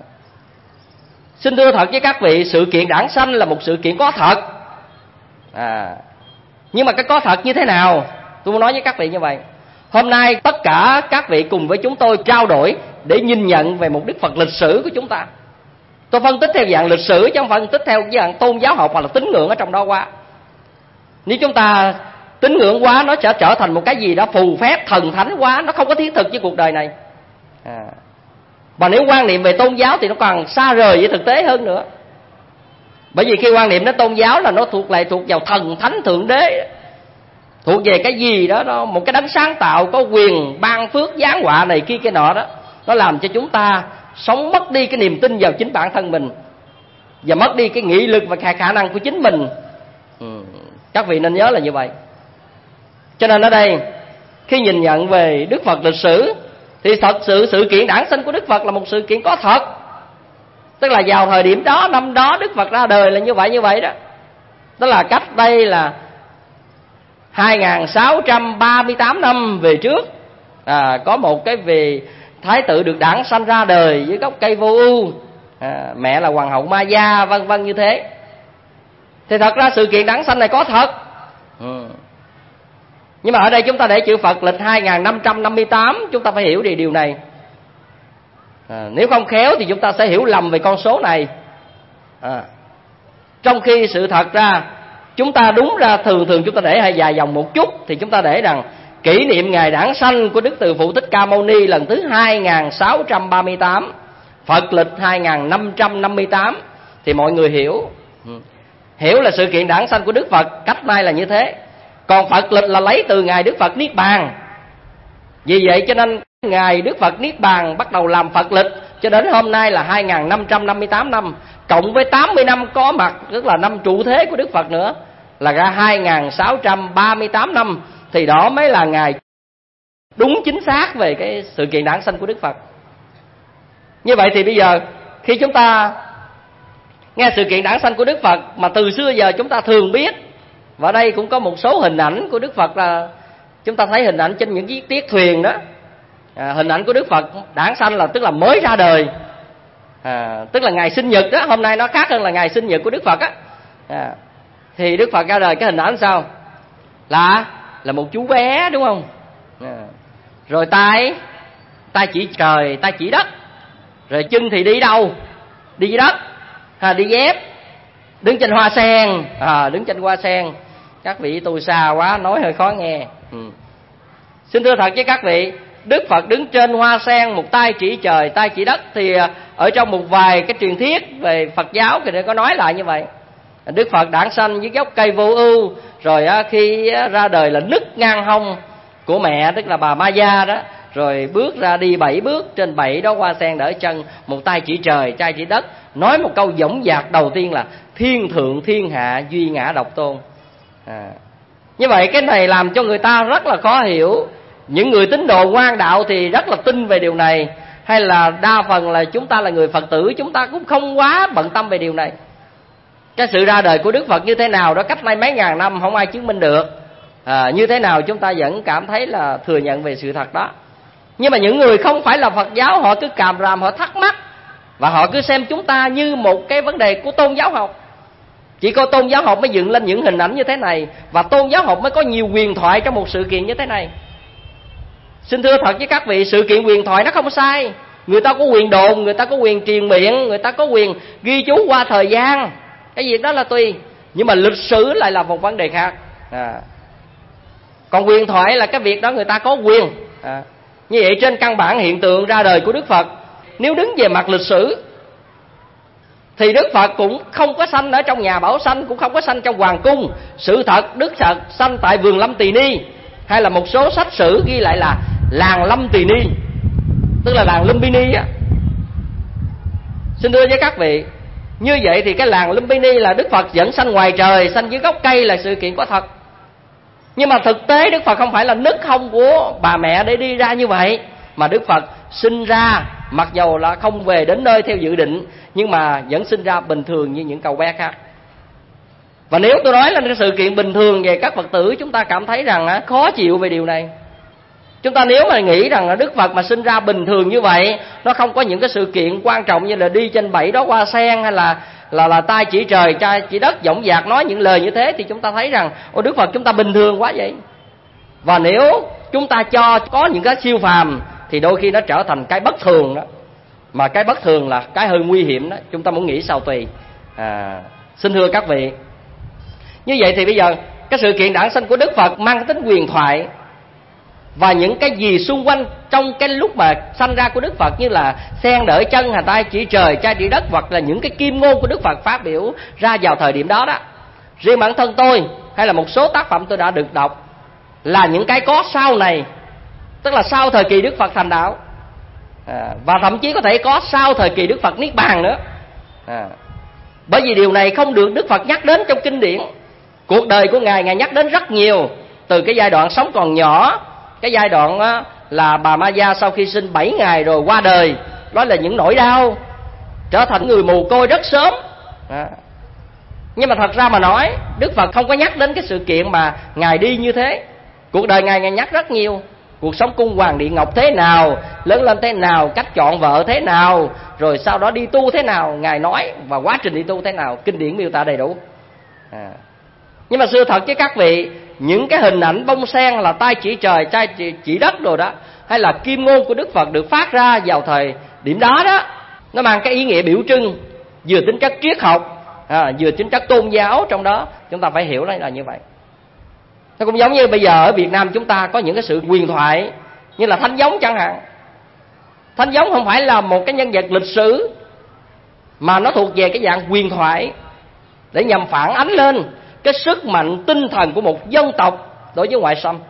Xin thưa thật với các vị, sự kiện đản sanh là một sự kiện có thật. à. Nhưng mà cái có thật như thế nào, tôi muốn nói với các vị như vậy. Hôm nay tất cả các vị cùng với chúng tôi trao đổi để nhìn nhận về một Đức Phật lịch sử của chúng ta. Tôi phân tích theo dạng lịch sử chứ không phân tích theo dạng tôn giáo học hoặc là tín ngưỡng ở trong đó quá. Nếu chúng ta tín ngưỡng quá, nó sẽ trở thành một cái gì đó phù phép thần thánh quá, nó không có thiết thực với cuộc đời này. À. Và nếu quan niệm về tôn giáo thì nó còn xa rời với thực tế hơn nữa. Bởi vì khi quan niệm đến tôn giáo là nó thuộc lại thuộc vào thần thánh thượng đế, thuộc về cái gì đó, nó một cái đấng sáng tạo có quyền ban phước giáng họa này kia cái nọ đó. Nó làm cho chúng ta sống mất đi cái niềm tin vào chính bản thân mình, và mất đi cái nghị lực và khả, khả năng của chính mình. ừ. Các vị nên nhớ là như vậy. Cho nên ở đây khi nhìn nhận về Đức Phật lịch sử thì thật sự sự kiện đản sinh của Đức Phật là một sự kiện có thật. Tức là vào thời điểm đó, năm đó Đức Phật ra đời là như vậy như vậy đó. Đó là cách đây là hai nghìn sáu trăm ba mươi tám năm về trước, à, có một cái vị thái tử được đản sanh ra đời với gốc cây vô ưu, à, mẹ là hoàng hậu Maya, vân vân như thế. Thì thật ra sự kiện đản sanh này có thật. ừ. Nhưng mà ở đây chúng ta để chữ Phật lịch hai nghìn năm trăm năm mươi tám, chúng ta phải hiểu đi điều này. À, nếu không khéo thì chúng ta sẽ hiểu lầm về con số này. À, trong khi sự thật ra chúng ta đúng ra thường thường chúng ta để hơi dài dòng một chút, thì chúng ta để rằng kỷ niệm ngày đản sanh của Đức Từ Phụ Thích Ca Mâu Ni lần thứ hai nghìn sáu trăm ba mươi tám, Phật lịch hai nghìn năm trăm năm mươi tám, thì mọi người hiểu. Hiểu là sự kiện đản sanh của Đức Phật cách nay là như thế. Còn Phật lịch là lấy từ ngày Đức Phật Niết Bàn. Vì vậy cho nên ngày Đức Phật Niết Bàn bắt đầu làm Phật lịch cho đến hôm nay là hai nghìn năm trăm năm mươi tám năm, cộng với tám mươi năm có mặt, tức là năm trụ thế của Đức Phật nữa, là ra hai nghìn sáu trăm ba mươi tám năm, thì đó mới là ngày đúng chính xác về cái sự kiện đản sanh của Đức Phật. Như vậy thì bây giờ khi chúng ta nghe sự kiện đản sanh của Đức Phật mà từ xưa giờ chúng ta thường biết, và đây cũng có một số hình ảnh của Đức Phật là chúng ta thấy hình ảnh trên những chiếc tiết thuyền đó. À, hình ảnh của Đức Phật đản sanh là tức là mới ra đời, à, tức là ngày sinh nhật đó. Hôm nay nó khác hơn là ngày sinh nhật của Đức Phật á. À, thì Đức Phật ra đời cái hình ảnh sao? Là là một chú bé, đúng không? À, rồi tay tay chỉ trời, tay chỉ đất, rồi chân thì đi đâu? Đi dưới đất, à, đi dép, đứng trên hoa sen, à, đứng trên hoa sen. Các vị tu xa quá nói hơi khó nghe. ừ. Xin thưa thật với các vị, Đức Phật đứng trên hoa sen, một tay chỉ trời, tay chỉ đất. Thì ở trong một vài cái truyền thuyết về Phật giáo thì có nói lại như vậy. Đức Phật đản sanh dưới gốc cây vô ưu, rồi khi ra đời là nứt ngang hông của mẹ, tức là bà Maya đó, rồi bước ra đi bảy bước, trên bảy đó hoa sen đỡ chân, một tay chỉ trời, tay chỉ đất, nói một câu dõng dạc đầu tiên là thiên thượng thiên hạ duy ngã độc tôn. À, như vậy cái này làm cho người ta rất là khó hiểu. Những người tín đồ ngoan đạo thì rất là tin về điều này, hay là đa phần là chúng ta là người Phật tử, chúng ta cũng không quá bận tâm về điều này. Cái sự ra đời của Đức Phật như thế nào đó cách nay mấy ngàn năm không ai chứng minh được. À, như thế nào chúng ta vẫn cảm thấy là thừa nhận về sự thật đó. Nhưng mà những người không phải là Phật giáo, họ cứ càm ràm, họ thắc mắc, và họ cứ xem chúng ta như một cái vấn đề của tôn giáo học. Chỉ có tôn giáo học mới dựng lên những hình ảnh như thế này, và tôn giáo học mới có nhiều huyền thoại trong một sự kiện như thế này. Xin thưa thật với các vị, sự kiện huyền thoại nó không sai. Người ta có quyền đồn, người ta có quyền truyền miệng, người ta có quyền ghi chú qua thời gian. Cái việc đó là tùy. Nhưng mà lịch sử lại là một vấn đề khác. À. Còn huyền thoại là cái việc đó người ta có quyền. À. Như vậy trên căn bản hiện tượng ra đời của Đức Phật, nếu đứng về mặt lịch sử thì Đức Phật cũng không có sanh ở trong nhà bảo sanh, cũng không có sanh trong hoàng cung. Sự thật Đức Phật sanh tại vườn Lâm Tỳ Ni, hay là một số sách sử ghi lại là làng Lâm Tỳ Ni, tức là làng Lumbini á. Xin thưa với các vị, như vậy thì cái làng Lumbini là Đức Phật dẫn sanh ngoài trời, sanh dưới gốc cây là sự kiện có thật. Nhưng mà thực tế Đức Phật không phải là nứt hông của bà mẹ để đi ra như vậy, mà Đức Phật sinh ra, mặc dầu là không về đến nơi theo dự định, nhưng mà vẫn sinh ra bình thường như những cậu bé khác. Và nếu tôi nói là cái sự kiện bình thường về các Phật tử, chúng ta cảm thấy rằng khó chịu về điều này. Chúng ta nếu mà nghĩ rằng là Đức Phật mà sinh ra bình thường như vậy, nó không có những cái sự kiện quan trọng như là đi trên bảy đó hoa sen, hay là là là tay chỉ trời, tay chỉ đất, dõng dạc nói những lời như thế, thì chúng ta thấy rằng ôi Đức Phật chúng ta bình thường quá vậy. Và nếu chúng ta cho có những cái siêu phàm thì đôi khi nó trở thành cái bất thường đó. Mà cái bất thường là cái hơi nguy hiểm đó, chúng ta muốn nghĩ sao tùy. À, xin thưa các vị, như vậy thì bây giờ cái sự kiện đản sinh của Đức Phật mang tính huyền thoại, và những cái gì xung quanh trong cái lúc mà sanh ra của Đức Phật, như là sen đỡ chân, hà tay chỉ trời, chai chỉ đất, hoặc là những cái kim ngôn của Đức Phật phát biểu ra vào thời điểm đó đó. Riêng bản thân tôi hay là một số tác phẩm tôi đã được đọc là những cái có sau này, tức là sau thời kỳ Đức Phật thành đạo, à, và thậm chí có thể có sau thời kỳ Đức Phật niết bàn nữa. À, bởi vì điều này không được Đức Phật nhắc đến trong kinh điển. Cuộc đời của Ngài, Ngài nhắc đến rất nhiều, từ cái giai đoạn sống còn nhỏ, cái giai đoạn á, là bà Ma Gia sau khi sinh bảy ngày rồi qua đời, đó là những nỗi đau, trở thành người mù côi rất sớm. À, nhưng mà thật ra mà nói, Đức Phật không có nhắc đến cái sự kiện mà Ngài đi như thế. Cuộc đời Ngài, Ngài nhắc rất nhiều. Cuộc sống cung hoàng địa ngọc thế nào, lớn lên thế nào, cách chọn vợ thế nào, rồi sau đó đi tu thế nào, Ngài nói, và quá trình đi tu thế nào, kinh điển miêu tả đầy đủ. À, nhưng mà sự thật với các vị, những cái hình ảnh bông sen là tay chỉ trời, tay chỉ, chỉ đất rồi đó, hay là kim ngôn của Đức Phật được phát ra vào thời điểm đó đó, nó mang cái ý nghĩa biểu trưng, vừa tính chất triết học, à, vừa tính chất tôn giáo trong đó. Chúng ta phải hiểu nó là như vậy. Nó cũng giống như bây giờ ở Việt Nam chúng ta có những cái sự huyền thoại như là Thánh Giống chẳng hạn. Thánh Giống không phải là một cái nhân vật lịch sử, mà nó thuộc về cái dạng huyền thoại, để nhằm phản ánh lên cái sức mạnh tinh thần của một dân tộc đối với ngoại xâm,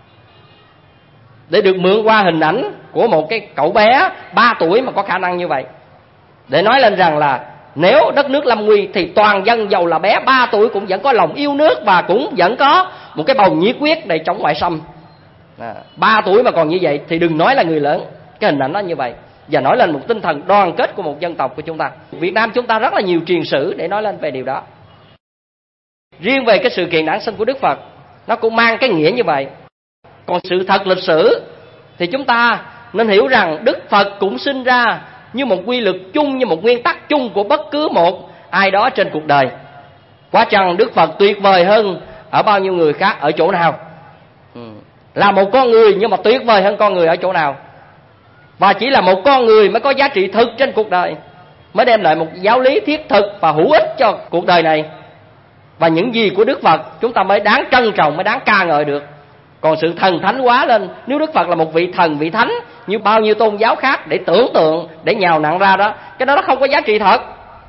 để được mượn qua hình ảnh của một cái cậu bé ba tuổi mà có khả năng như vậy, để nói lên rằng là nếu đất nước lâm nguy thì toàn dân giàu là bé ba tuổi cũng vẫn có lòng yêu nước, và cũng vẫn có một cái bầu nhiệt huyết để chống ngoại xâm. Ba tuổi mà còn như vậy thì đừng nói là người lớn. Cái hình ảnh nó như vậy, và nói lên một tinh thần đoàn kết của một dân tộc của chúng ta. Việt Nam chúng ta rất là nhiều truyền sử để nói lên về điều đó. Riêng về cái sự kiện đản sinh của Đức Phật, nó cũng mang cái nghĩa như vậy. Còn sự thật lịch sử thì chúng ta nên hiểu rằng Đức Phật cũng sinh ra như một quy luật chung, như một nguyên tắc chung của bất cứ một ai đó trên cuộc đời. Quả chăng Đức Phật tuyệt vời hơn ở bao nhiêu người khác ở chỗ nào? Ừ. Là một con người nhưng mà tuyệt vời hơn con người ở chỗ nào? Và chỉ là một con người mới có giá trị thực trên cuộc đời, mới đem lại một giáo lý thiết thực và hữu ích cho cuộc đời này. Và những gì của Đức Phật chúng ta mới đáng trân trọng, mới đáng ca ngợi được. Còn sự thần thánh hóa lên, nếu Đức Phật là một vị thần, vị thánh như bao nhiêu tôn giáo khác để tưởng tượng, để nhào nặn ra đó, cái đó nó không có giá trị thật.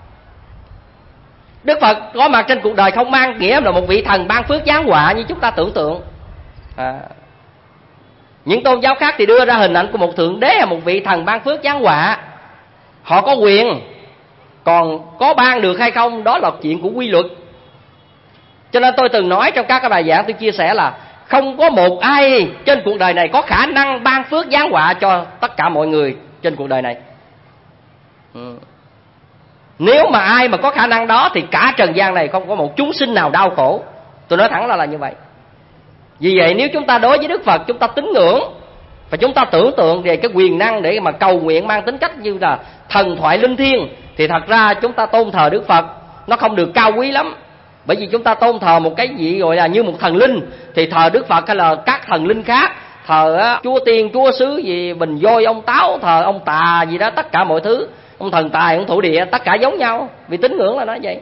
Đức Phật có mặt trên cuộc đời không mang nghĩa là một vị thần ban phước giáng họa như chúng ta tưởng tượng. À, những tôn giáo khác thì đưa ra hình ảnh của một thượng đế hay một vị thần ban phước giáng họa. Họ có quyền, còn có ban được hay không đó là chuyện của quy luật. Cho nên tôi từng nói trong các cái bài giảng, tôi chia sẻ là không có một ai trên cuộc đời này có khả năng ban phước giáng họa cho tất cả mọi người trên cuộc đời này. Ừ. Nếu mà ai mà có khả năng đó thì cả trần gian này không có một chúng sinh nào đau khổ. Tôi nói thẳng ra là như vậy. Vì vậy nếu chúng ta đối với Đức Phật chúng ta tín ngưỡng và chúng ta tưởng tượng về cái quyền năng để mà cầu nguyện mang tính cách như là thần thoại linh thiêng, thì thật ra chúng ta tôn thờ Đức Phật nó không được cao quý lắm. Bởi vì chúng ta tôn thờ một cái gì gọi là như một thần linh, thì thờ Đức Phật hay là các thần linh khác, thờ chúa tiên, chúa sứ gì, bình voi, ông táo, thờ ông tà gì đó, tất cả mọi thứ, ông thần tài, ông thổ địa, tất cả giống nhau, vì tín ngưỡng là nói vậy.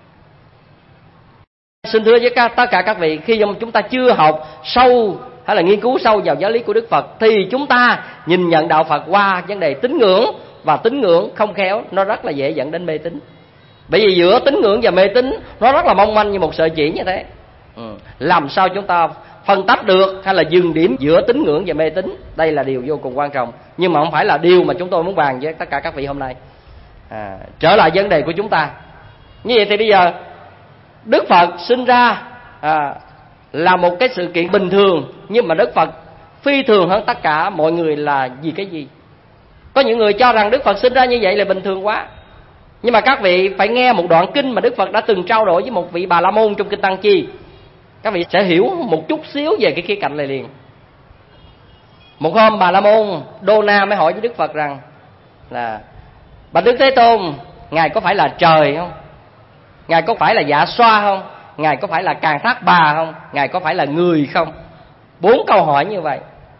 Xin thưa với các, tất cả các vị, khi chúng ta chưa học sâu hay là nghiên cứu sâu vào giáo lý của Đức Phật, thì chúng ta nhìn nhận đạo Phật qua vấn đề tín ngưỡng, và tín ngưỡng không khéo nó rất là dễ dẫn đến mê tín. Bởi vì giữa tín ngưỡng và mê tín nó rất là mong manh như một sợi chỉ như thế. Ừ. Làm sao chúng ta phân tách được hay là dừng điểm giữa tín ngưỡng và mê tín, đây là điều vô cùng quan trọng. Nhưng mà không phải là điều mà chúng tôi muốn bàn với tất cả các vị hôm nay. À, trở lại vấn đề của chúng ta. Như vậy thì bây giờ Đức Phật sinh ra à, là một cái sự kiện bình thường, nhưng mà Đức Phật phi thường hơn tất cả mọi người là vì cái gì? Có những người cho rằng Đức Phật sinh ra như vậy là bình thường quá. Nhưng mà các vị phải nghe một đoạn kinh mà Đức Phật đã từng trao đổi với một vị Bà La Môn trong kinh Tăng Chi. Các vị sẽ hiểu một chút xíu về cái khía cạnh này liền. Một hôm Bà La Môn Đô Na mới hỏi với Đức Phật rằng là: Bạch Đức Thế Tôn, Ngài có phải là trời không? Ngài có phải là Dạ Xoa không? Ngài có phải là Càn Thác Bà không? Ngài có phải là người không? Bốn câu hỏi như vậy.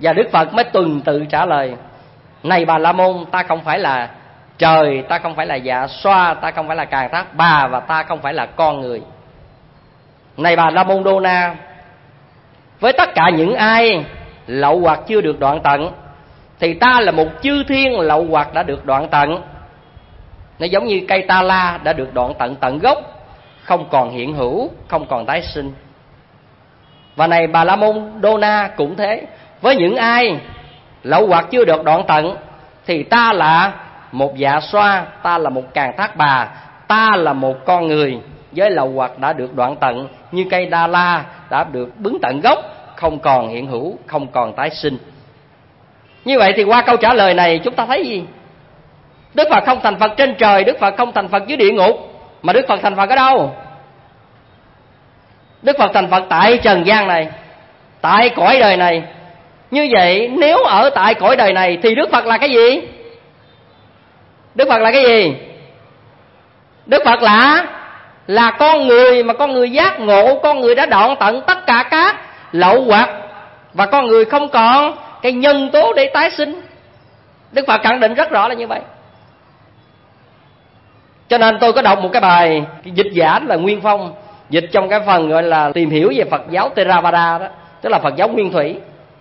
Và Đức Phật mới tuần tự trả lời: này Bà La Môn, ta không phải là trời, ta không phải là Dạ Xoa, ta không phải là Càn Thác Bà, và ta không phải là con người. Này Bà La Môn Đô Na, với tất cả những ai lậu hoặc chưa được đoạn tận, thì ta là một chư thiên lậu hoặc đã được đoạn tận. Nó giống như cây ta la đã được đoạn tận tận gốc, không còn hiện hữu, không còn tái sinh. Và này Bà La Môn Đô Na cũng thế, với những ai lậu hoặc chưa được đoạn tận, thì ta là một Dạ Xoa, ta là một Càn Thác Bà, ta là một con người với lậu hoặc đã được đoạn tận, như cây đa la đã được bứng tận gốc, không còn hiện hữu, không còn tái sinh. Như vậy thì qua câu trả lời này chúng ta thấy gì? Đức Phật không thành Phật trên trời, Đức Phật không thành Phật dưới địa ngục, mà Đức Phật thành Phật ở đâu? Đức Phật thành Phật tại trần gian này, tại cõi đời này. Như vậy nếu ở tại cõi đời này thì Đức Phật là cái gì? Đức Phật là cái gì? Đức Phật là là con người, mà con người giác ngộ, con người đã đoạn tận tất cả các lậu hoặc, và con người không còn cái nhân tố để tái sinh. Đức Phật khẳng định rất rõ là như vậy. Cho nên tôi có đọc một cái bài cái dịch giả là Nguyên Phong, dịch trong cái phần gọi là tìm hiểu về Phật giáo Theravada đó, tức là Phật giáo nguyên thủy.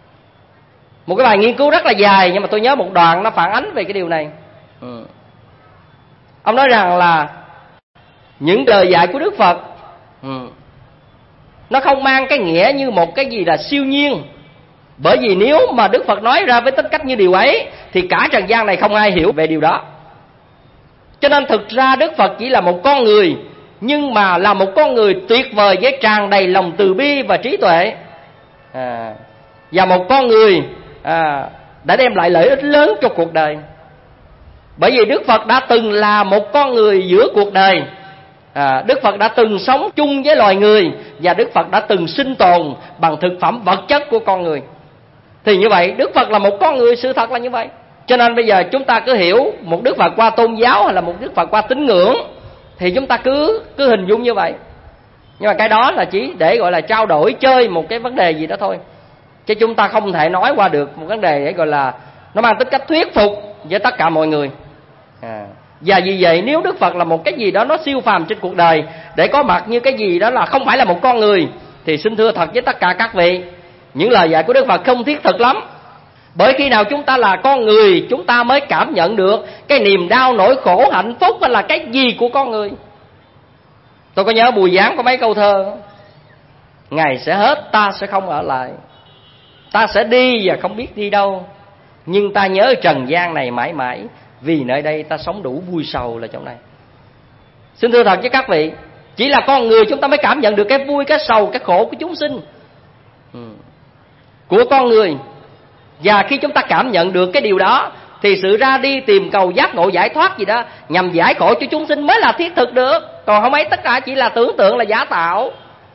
Một cái bài nghiên cứu rất là dài, nhưng mà tôi nhớ một đoạn nó phản ánh về cái điều này. ừ. Ông nói rằng là những lời dạy của Đức Phật ừ, nó không mang cái nghĩa như một cái gì là siêu nhiên. Bởi vì nếu mà Đức Phật nói ra với tính cách như điều ấy thì cả trần gian này không ai hiểu về điều đó. Cho nên thực ra Đức Phật chỉ là một con người, nhưng mà là một con người tuyệt vời với tràn đầy lòng từ bi và trí tuệ, à, và một con người à, đã đem lại lợi ích lớn cho cuộc đời. Bởi vì Đức Phật đã từng là một con người giữa cuộc đời, à, Đức Phật đã từng sống chung với loài người, và Đức Phật đã từng sinh tồn bằng thực phẩm vật chất của con người. Thì như vậy Đức Phật là một con người, sự thật là như vậy. Cho nên bây giờ chúng ta cứ hiểu một Đức Phật qua tôn giáo hay là một Đức Phật qua tín ngưỡng, thì chúng ta cứ cứ hình dung như vậy. Nhưng mà cái đó là chỉ để gọi là trao đổi chơi một cái vấn đề gì đó thôi, chứ chúng ta không thể nói qua được một vấn đề để gọi là nó mang tính cách thuyết phục với tất cả mọi người. à. Và vì vậy nếu Đức Phật là một cái gì đó nó siêu phàm trên cuộc đời, để có mặt như cái gì đó là không phải là một con người, thì xin thưa thật với tất cả các vị, những lời dạy của Đức Phật không thiết thực lắm. Bởi khi nào chúng ta là con người, chúng ta mới cảm nhận được cái niềm đau, nỗi khổ, hạnh phúc hay là cái gì của con người. Tôi có nhớ Bùi Giáng có mấy câu thơ: ngày sẽ hết, ta sẽ không ở lại, ta sẽ đi và không biết đi đâu, nhưng ta nhớ trần gian này mãi mãi, vì nơi đây ta sống đủ vui sầu là chỗ này. Xin thưa thật với các vị, chỉ là con người chúng ta mới cảm nhận được cái vui, cái sầu, cái khổ của chúng sinh, ừ. của con người. Và khi chúng ta cảm nhận được cái điều đó, thì sự ra đi tìm cầu giác ngộ giải thoát gì đó nhằm giải khổ cho chúng sinh mới là thiết thực được. Còn không ấy tất cả chỉ là tưởng tượng, là giả tạo.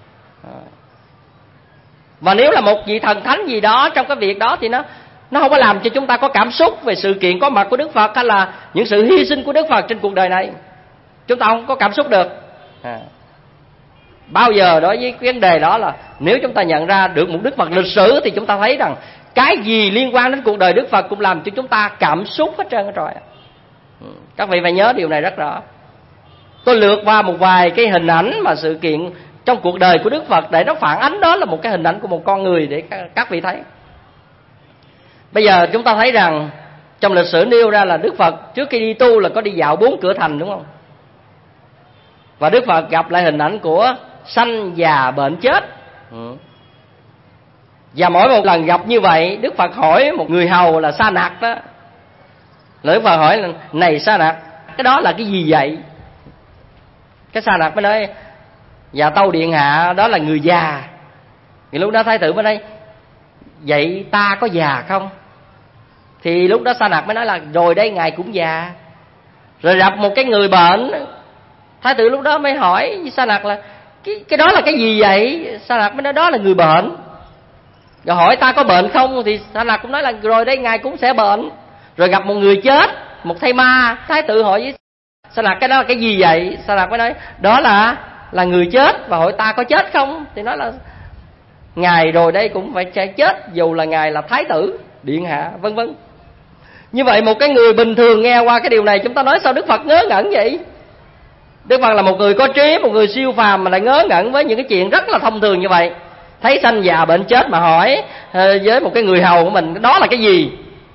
Và nếu là một vị thần thánh gì đó trong cái việc đó, thì nó nó không có làm cho chúng ta có cảm xúc về sự kiện có mặt của Đức Phật, hay là những sự hy sinh của Đức Phật trên cuộc đời này. Chúng ta không có cảm xúc được. à. Bao giờ đối với cái vấn đề đó là nếu chúng ta nhận ra được một Đức Phật lịch sử, thì chúng ta thấy rằng cái gì liên quan đến cuộc đời Đức Phật cũng làm cho chúng ta cảm xúc hết trơn rồi. Các vị phải nhớ điều này rất rõ. Tôi lược qua một vài cái hình ảnh mà sự kiện trong cuộc đời của Đức Phật, để nó phản ánh đó là một cái hình ảnh của một con người, để các vị thấy. Bây giờ chúng ta thấy rằng trong lịch sử nêu ra là Đức Phật trước khi đi tu là có đi dạo bốn cửa thành, đúng không? Và Đức Phật gặp lại hình ảnh của sanh, già, bệnh, chết. ừ. Và mỗi một lần gặp như vậy, Đức Phật hỏi một người hầu là Sa Nặc đó. Đức Phật hỏi là: này Sa Nặc, cái đó là cái gì vậy? Cái Sa Nặc mới nói: dạ tâu điện hạ, đó là người già. Thì lúc đó Thái tử mới nói: vậy ta có già không? Thì lúc đó Sa Nặc mới nói là: rồi đây ngài cũng già. Rồi gặp một cái người bệnh. Thái tử lúc đó mới hỏi Sa Nặc là: cái, cái đó là cái gì vậy? Sa Nặc mới nói: đó là người bệnh. Rồi hỏi: ta có bệnh không? Thì Sa Nặc cũng nói là: rồi đây ngài cũng sẽ bệnh. Rồi gặp một người chết, một thây ma. Thái tử hỏi với Sa Nặc: cái đó là cái gì vậy? Sa Nặc mới nói: đó là là người chết. Và hỏi: ta có chết không? Thì nói là Ngài rồi đây cũng phải chết, dù là Ngài là Thái tử, Điện Hạ, vân vân. Như vậy một cái người bình thường nghe qua cái điều này, chúng ta nói sao Đức Phật ngớ ngẩn vậy? Đức Phật là một người có trí, một người siêu phàm mà lại ngớ ngẩn với những cái chuyện rất là thông thường như vậy. Thấy sanh già bệnh chết mà hỏi với một cái người hầu của mình đó là cái gì?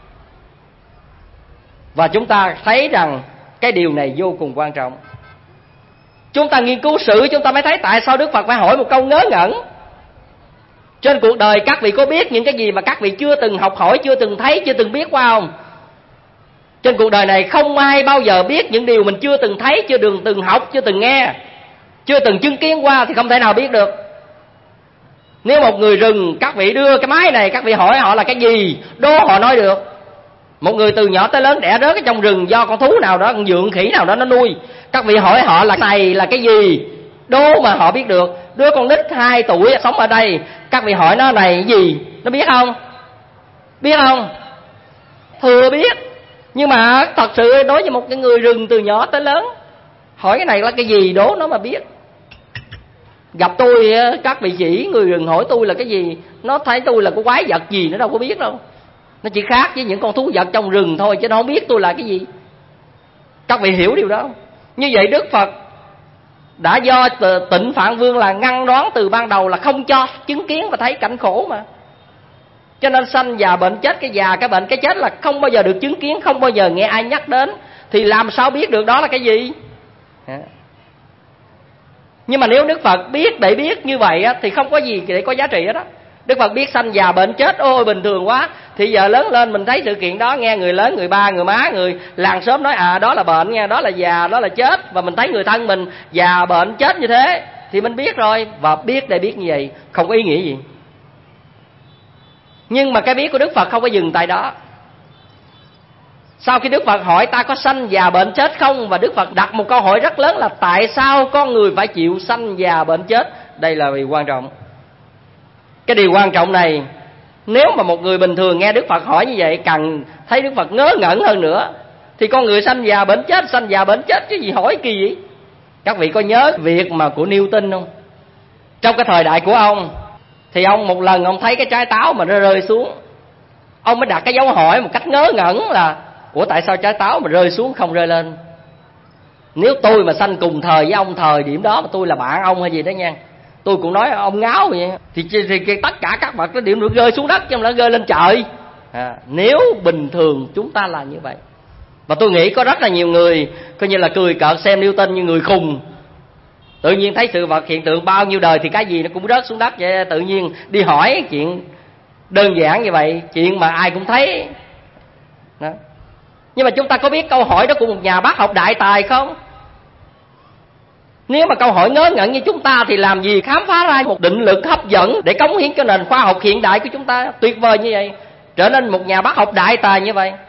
Và chúng ta thấy rằng cái điều này vô cùng quan trọng. Chúng ta nghiên cứu sử, chúng ta mới thấy tại sao Đức Phật phải hỏi một câu ngớ ngẩn. Trên cuộc đời các vị có biết những cái gì mà các vị chưa từng học hỏi, chưa từng thấy, chưa từng biết qua không? Trên cuộc đời này không ai bao giờ biết những điều mình chưa từng thấy, chưa từng từng học, chưa từng nghe, chưa từng chứng kiến qua thì không thể nào biết được. Nếu một người rừng, các vị đưa cái máy này, các vị hỏi họ là cái gì, đố họ nói được. Một người từ nhỏ tới lớn đẻ rớt ở trong rừng do con thú nào đó, con dượng khỉ nào đó nó nuôi, các vị hỏi họ là này là cái gì, đố mà họ biết được. Đứa con nít hai tuổi sống ở đây, các vị hỏi nó này cái gì, nó biết không? Biết không? Thừa biết. Nhưng mà thật sự đối với một cái người rừng từ nhỏ tới lớn, hỏi cái này là cái gì đố nó mà biết. Gặp tôi các vị chỉ, người rừng hỏi tôi là cái gì, nó thấy tôi là cái quái vật gì nó đâu có biết đâu. Nó chỉ khác với những con thú vật trong rừng thôi, chứ nó không biết tôi là cái gì. Các vị hiểu điều đó không? Như vậy Đức Phật đã do Tịnh Phạn Vương là ngăn đoán từ ban đầu là không cho chứng kiến và thấy cảnh khổ mà. Cho nên sanh già bệnh chết, cái già cái bệnh cái chết là không bao giờ được chứng kiến, không bao giờ nghe ai nhắc đến, thì làm sao biết được đó là cái gì? Nhưng mà nếu Đức Phật biết để biết như vậy á, thì không có gì để có giá trị hết đó. Đức Phật biết sanh già bệnh chết, ôi bình thường quá. Thì giờ lớn lên mình thấy sự kiện đó, nghe người lớn, người ba, người má, người làng xóm nói à đó là bệnh nha, đó là già, đó là chết. Và mình thấy người thân mình già bệnh chết như thế thì mình biết rồi. Và biết để biết như vậy không có ý nghĩa gì. Nhưng mà cái biết của Đức Phật không có dừng tại đó. Sau khi Đức Phật hỏi ta có sanh già bệnh chết không, và Đức Phật đặt một câu hỏi rất lớn là tại sao con người phải chịu sanh già bệnh chết. Đây là điều quan trọng. Cái điều quan trọng này, nếu mà một người bình thường nghe Đức Phật hỏi như vậy, càng thấy Đức Phật ngớ ngẩn hơn nữa. Thì con người sanh già bệnh chết, sanh già bệnh chết chứ gì hỏi kỳ vậy? Các vị có nhớ việc mà của Newton không? Trong cái thời đại của ông, thì ông một lần ông thấy cái trái táo mà nó rơi xuống, ông mới đặt cái dấu hỏi một cách ngớ ngẩn là ủa tại sao trái táo mà rơi xuống không rơi lên? Nếu tôi mà sanh cùng thời với ông thời điểm đó, mà tôi là bạn ông hay gì đó nha, tôi cũng nói ông ngáo vậy. Thì, thì, thì tất cả các vật nó điểm được rơi xuống đất chứ không phải rơi lên trời. À, nếu bình thường chúng ta là như vậy. Và tôi nghĩ có rất là nhiều người coi như là cười cợt xem Newton như người khùng. Tự nhiên thấy sự vật hiện tượng bao nhiêu đời thì cái gì nó cũng rớt xuống đất vậy. Tự nhiên đi hỏi chuyện đơn giản như vậy, chuyện mà ai cũng thấy đó. Nhưng mà chúng ta có biết câu hỏi đó của một nhà bác học đại tài không? Nếu mà câu hỏi ngớ ngẩn như chúng ta thì làm gì khám phá ra một định lực hấp dẫn để cống hiến cho nền khoa học hiện đại của chúng ta tuyệt vời như vậy, trở nên một nhà bác học đại tài như vậy.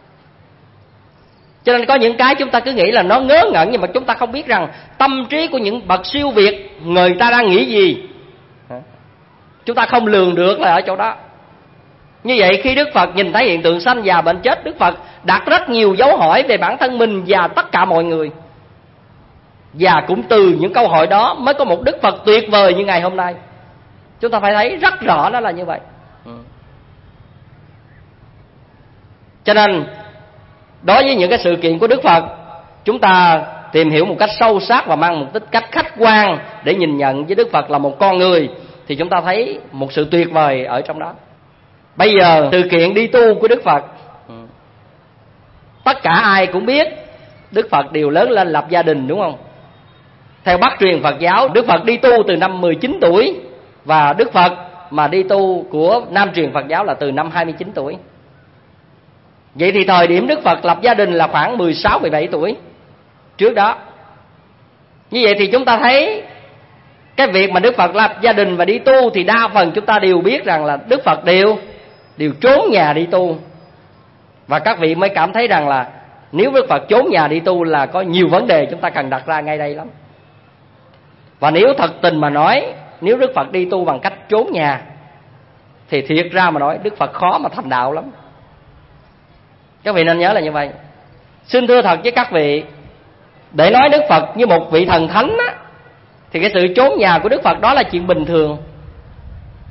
Cho nên có những cái chúng ta cứ nghĩ là nó ngớ ngẩn, nhưng mà chúng ta không biết rằng tâm trí của những bậc siêu việt người ta đang nghĩ gì. Chúng ta không lường được là ở chỗ đó. Như vậy khi Đức Phật nhìn thấy hiện tượng sanh già bệnh chết, Đức Phật đặt rất nhiều dấu hỏi về bản thân mình và tất cả mọi người. Và cũng từ những câu hỏi đó mới có một Đức Phật tuyệt vời như ngày hôm nay. Chúng ta phải thấy rất rõ nó là như vậy. Cho nên đối với những cái sự kiện của Đức Phật, chúng ta tìm hiểu một cách sâu sắc và mang một tính cách khách quan để nhìn nhận với Đức Phật là một con người, thì chúng ta thấy một sự tuyệt vời ở trong đó. Bây giờ sự kiện đi tu của Đức Phật, tất cả ai cũng biết Đức Phật đều lớn lên lập gia đình, đúng không? Theo Bắc truyền Phật giáo, Đức Phật đi tu từ năm mười chín tuổi, và Đức Phật mà đi tu của Nam truyền Phật giáo là từ năm hai mươi chín tuổi. Vậy thì thời điểm Đức Phật lập gia đình là khoảng mười sáu mười bảy tuổi trước đó. Như vậy thì chúng ta thấy cái việc mà Đức Phật lập gia đình và đi tu thì đa phần chúng ta đều biết rằng là Đức Phật đều đều trốn nhà đi tu. Và các vị mới cảm thấy rằng là nếu Đức Phật trốn nhà đi tu là có nhiều vấn đề chúng ta cần đặt ra ngay đây lắm. Và nếu thật tình mà nói, nếu Đức Phật đi tu bằng cách trốn nhà thì thiệt ra mà nói Đức Phật khó mà thành đạo lắm. Các vị nên nhớ là như vậy. Xin thưa thật với các vị, để nói Đức Phật như một vị thần thánh á, thì cái sự trốn nhà của Đức Phật đó là chuyện bình thường.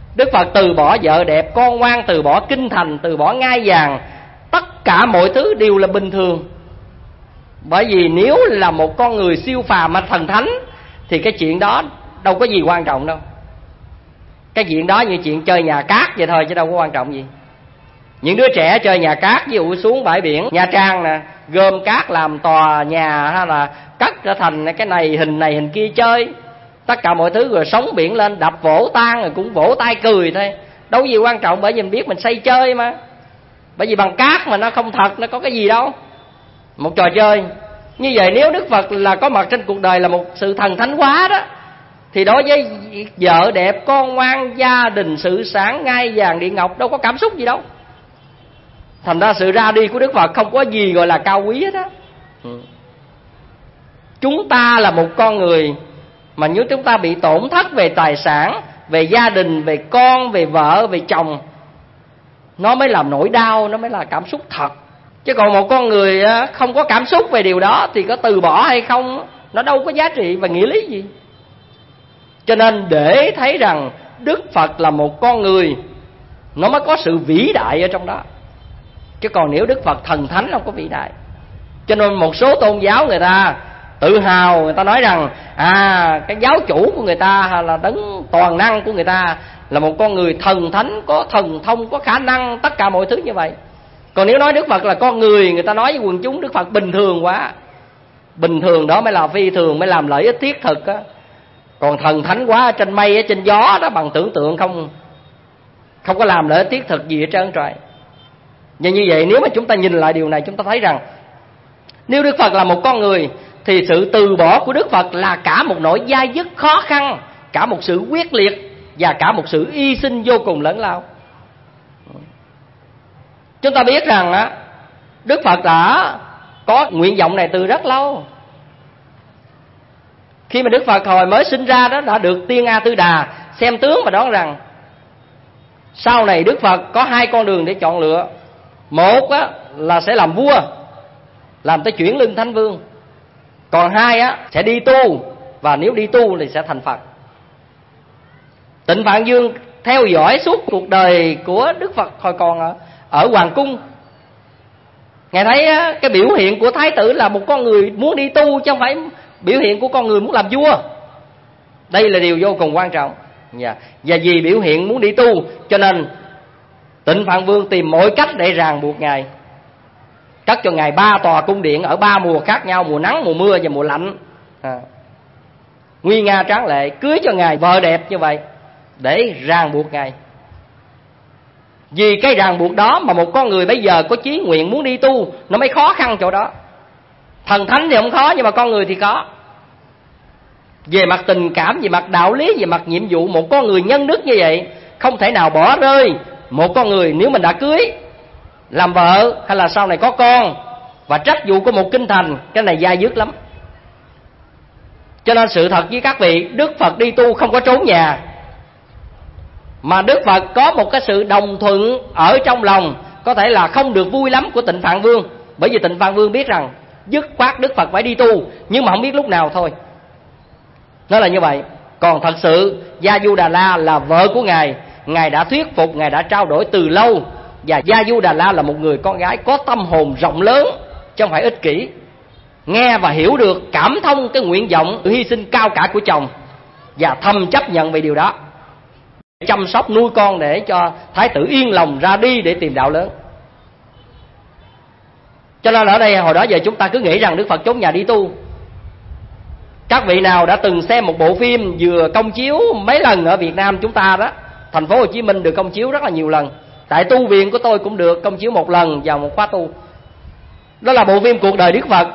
Đức Phật từ bỏ vợ đẹp, con ngoan, từ bỏ kinh thành, từ bỏ ngai vàng. Tất cả mọi thứ đều là bình thường. Bởi vì nếu là một con người siêu phàm mà thần thánh thì cái chuyện đó đâu có gì quan trọng đâu. Cái chuyện đó như chuyện chơi nhà cát vậy thôi chứ đâu có quan trọng gì. Những đứa trẻ chơi nhà cát, ví dụ xuống bãi biển Nha Trang nè, gom cát làm tòa nhà hay là cắt trở thành cái này hình này hình kia chơi, tất cả mọi thứ, rồi sóng biển lên đập vỗ tan rồi cũng vỗ tay cười thôi, đâu có gì quan trọng. Bởi vì mình biết mình say chơi mà. Bởi vì bằng cát mà nó không thật, nó có cái gì đâu, một trò chơi. Như vậy nếu Đức Phật là có mặt trên cuộc đời là một sự thần thánh hóa đó, thì đối với vợ đẹp, con ngoan, gia đình sự sản, ngai vàng điện ngọc, đâu có cảm xúc gì đâu. Thành ra sự ra đi của Đức Phật không có gì gọi là cao quý hết á. ừ. Chúng ta là một con người mà nếu chúng ta bị tổn thất về tài sản, về gia đình, về con, về vợ, về chồng, nó mới làm nỗi đau, nó mới là cảm xúc thật. Chứ còn một con người không có cảm xúc về điều đó thì có từ bỏ hay không, nó đâu có giá trị và nghĩa lý gì. Cho nên để thấy rằng Đức Phật là một con người, nó mới có sự vĩ đại ở trong đó. Chứ còn nếu Đức Phật thần thánh không có vĩ đại. Cho nên một số tôn giáo người ta tự hào, người ta nói rằng à cái giáo chủ của người ta hay là đấng toàn năng của người ta là một con người thần thánh, có thần thông, có khả năng, tất cả mọi thứ như vậy. Còn nếu nói Đức Phật là con người, người ta nói với quần chúng Đức Phật bình thường quá. Bình thường đó mới là phi thường, mới làm lợi ích thiết thực á. Còn thần thánh quá ở trên mây, ở trên gió đó, bằng tưởng tượng không không có làm lợi ích thiết thực gì hết trơn trời. Và như vậy nếu mà chúng ta nhìn lại điều này, chúng ta thấy rằng nếu Đức Phật là một con người thì sự từ bỏ của Đức Phật là cả một nỗi dai dứt khó khăn, cả một sự quyết liệt và cả một sự hy sinh vô cùng lớn lao. Chúng ta biết rằng á, Đức Phật đã có nguyện vọng này từ rất lâu. Khi mà Đức Phật hồi mới sinh ra đó đã được Tiên A Tư Đà xem tướng và đoán rằng sau này Đức Phật có hai con đường để chọn lựa. Một á, là sẽ làm vua, làm tới chuyển lưng Thánh Vương. Còn hai á, sẽ đi tu, và nếu đi tu thì sẽ thành Phật. Tịnh Phạn Dương theo dõi suốt cuộc đời của Đức Phật hồi còn ở, ở Hoàng Cung. Ngài thấy á, cái biểu hiện của Thái tử là một con người muốn đi tu, chứ không phải biểu hiện của con người muốn làm vua. Đây là điều vô cùng quan trọng. yeah. Và vì biểu hiện muốn đi tu, cho nên Tịnh Phạn Vương tìm mọi cách để ràng buộc Ngài, cất cho Ngài ba tòa cung điện ở ba mùa khác nhau, mùa nắng, mùa mưa và mùa lạnh, à. nguy nga tráng lệ, cưới cho Ngài vợ đẹp như vậy để ràng buộc Ngài. Vì cái ràng buộc đó mà một con người bây giờ có chí nguyện muốn đi tu, nó mới khó khăn chỗ đó. Thần thánh thì không khó, nhưng mà con người thì khó. Về mặt tình cảm, về mặt đạo lý, về mặt nhiệm vụ, một con người nhân đức như vậy không thể nào bỏ rơi một con người nếu mình đã cưới, làm vợ hay là sau này có con, và trách vụ của một kinh thành, cái này dai dứt lắm. Cho nên sự thật với các vị, Đức Phật đi tu không có trốn nhà, mà Đức Phật có một cái sự đồng thuận ở trong lòng, có thể là không được vui lắm của Tịnh Phạn Vương. Bởi vì Tịnh Phạn Vương biết rằng dứt khoát Đức Phật phải đi tu, nhưng mà không biết lúc nào thôi. Nó là như vậy. Còn thật sự Gia Du Đà La là vợ của Ngài, Ngài đã thuyết phục, Ngài đã trao đổi từ lâu. Và Gia Du Đà La là một người con gái có tâm hồn rộng lớn, chứ không phải ích kỷ. Nghe và hiểu được, cảm thông cái nguyện vọng hy sinh cao cả của chồng, và thầm chấp nhận về điều đó, chăm sóc nuôi con để cho Thái tử yên lòng ra đi để tìm đạo lớn. Cho nên ở đây hồi đó giờ chúng ta cứ nghĩ rằng Đức Phật trốn nhà đi tu. Các vị nào đã từng xem một bộ phim vừa công chiếu mấy lần ở Việt Nam chúng ta đó, thành phố Hồ Chí Minh được công chiếu rất là nhiều lần, tại tu viện của tôi cũng được công chiếu một lần vào một khóa tu. Đó là bộ phim Cuộc đời Đức Phật.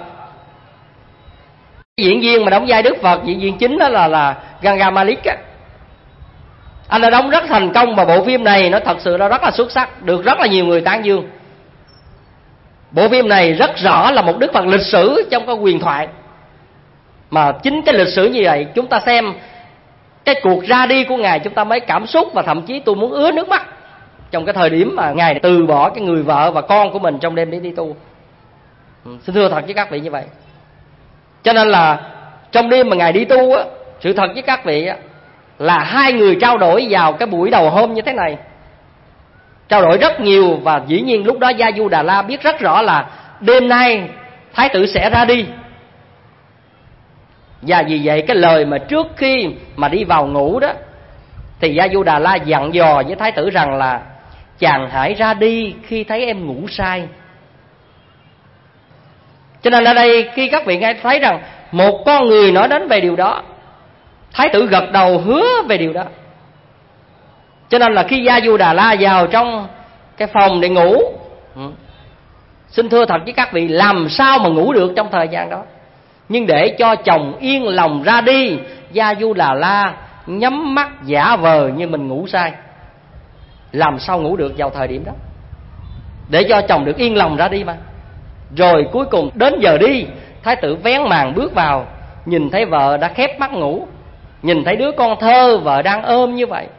Diễn viên mà đóng vai Đức Phật, diễn viên chính đó là là Ganga Malik á. Anh đã đóng rất thành công, mà bộ phim này nó thật sự nó rất là xuất sắc, được rất là nhiều người tán dương. Bộ phim này rất rõ là một Đức Phật lịch sử trong cái huyền thoại. Mà chính cái lịch sử như vậy, chúng ta xem cái cuộc ra đi của Ngài, chúng ta mới cảm xúc, và thậm chí tôi muốn ứa nước mắt trong cái thời điểm mà Ngài từ bỏ cái người vợ và con của mình trong đêm để đi tu. Xin thưa thật với các vị như vậy. Cho nên là trong đêm mà Ngài đi tu á, sự thật với các vị á, là hai người trao đổi vào cái buổi đầu hôm như thế này. Trao đổi rất nhiều, và dĩ nhiên lúc đó Gia Du Đà La biết rất rõ là đêm nay Thái tử sẽ ra đi. Và vì vậy cái lời mà trước khi mà đi vào ngủ đó, thì Gia Du Đà La dặn dò với Thái tử rằng là chàng hãy ra đi khi thấy em ngủ say. Cho nên ở đây khi các vị nghe thấy rằng một con người nói đến về điều đó, Thái tử gật đầu hứa về điều đó. Cho nên là khi Gia Du Đà La vào trong cái phòng để ngủ, xin thưa thật với các vị, làm sao mà ngủ được trong thời gian đó. Nhưng để cho chồng yên lòng ra đi, Gia Du Đà La nhắm mắt giả vờ như mình ngủ say. Làm sao ngủ được vào thời điểm đó, để cho chồng được yên lòng ra đi mà. Rồi cuối cùng đến giờ đi, Thái tử vén màn bước vào, nhìn thấy vợ đã khép mắt ngủ, nhìn thấy đứa con thơ vợ đang ôm như vậy.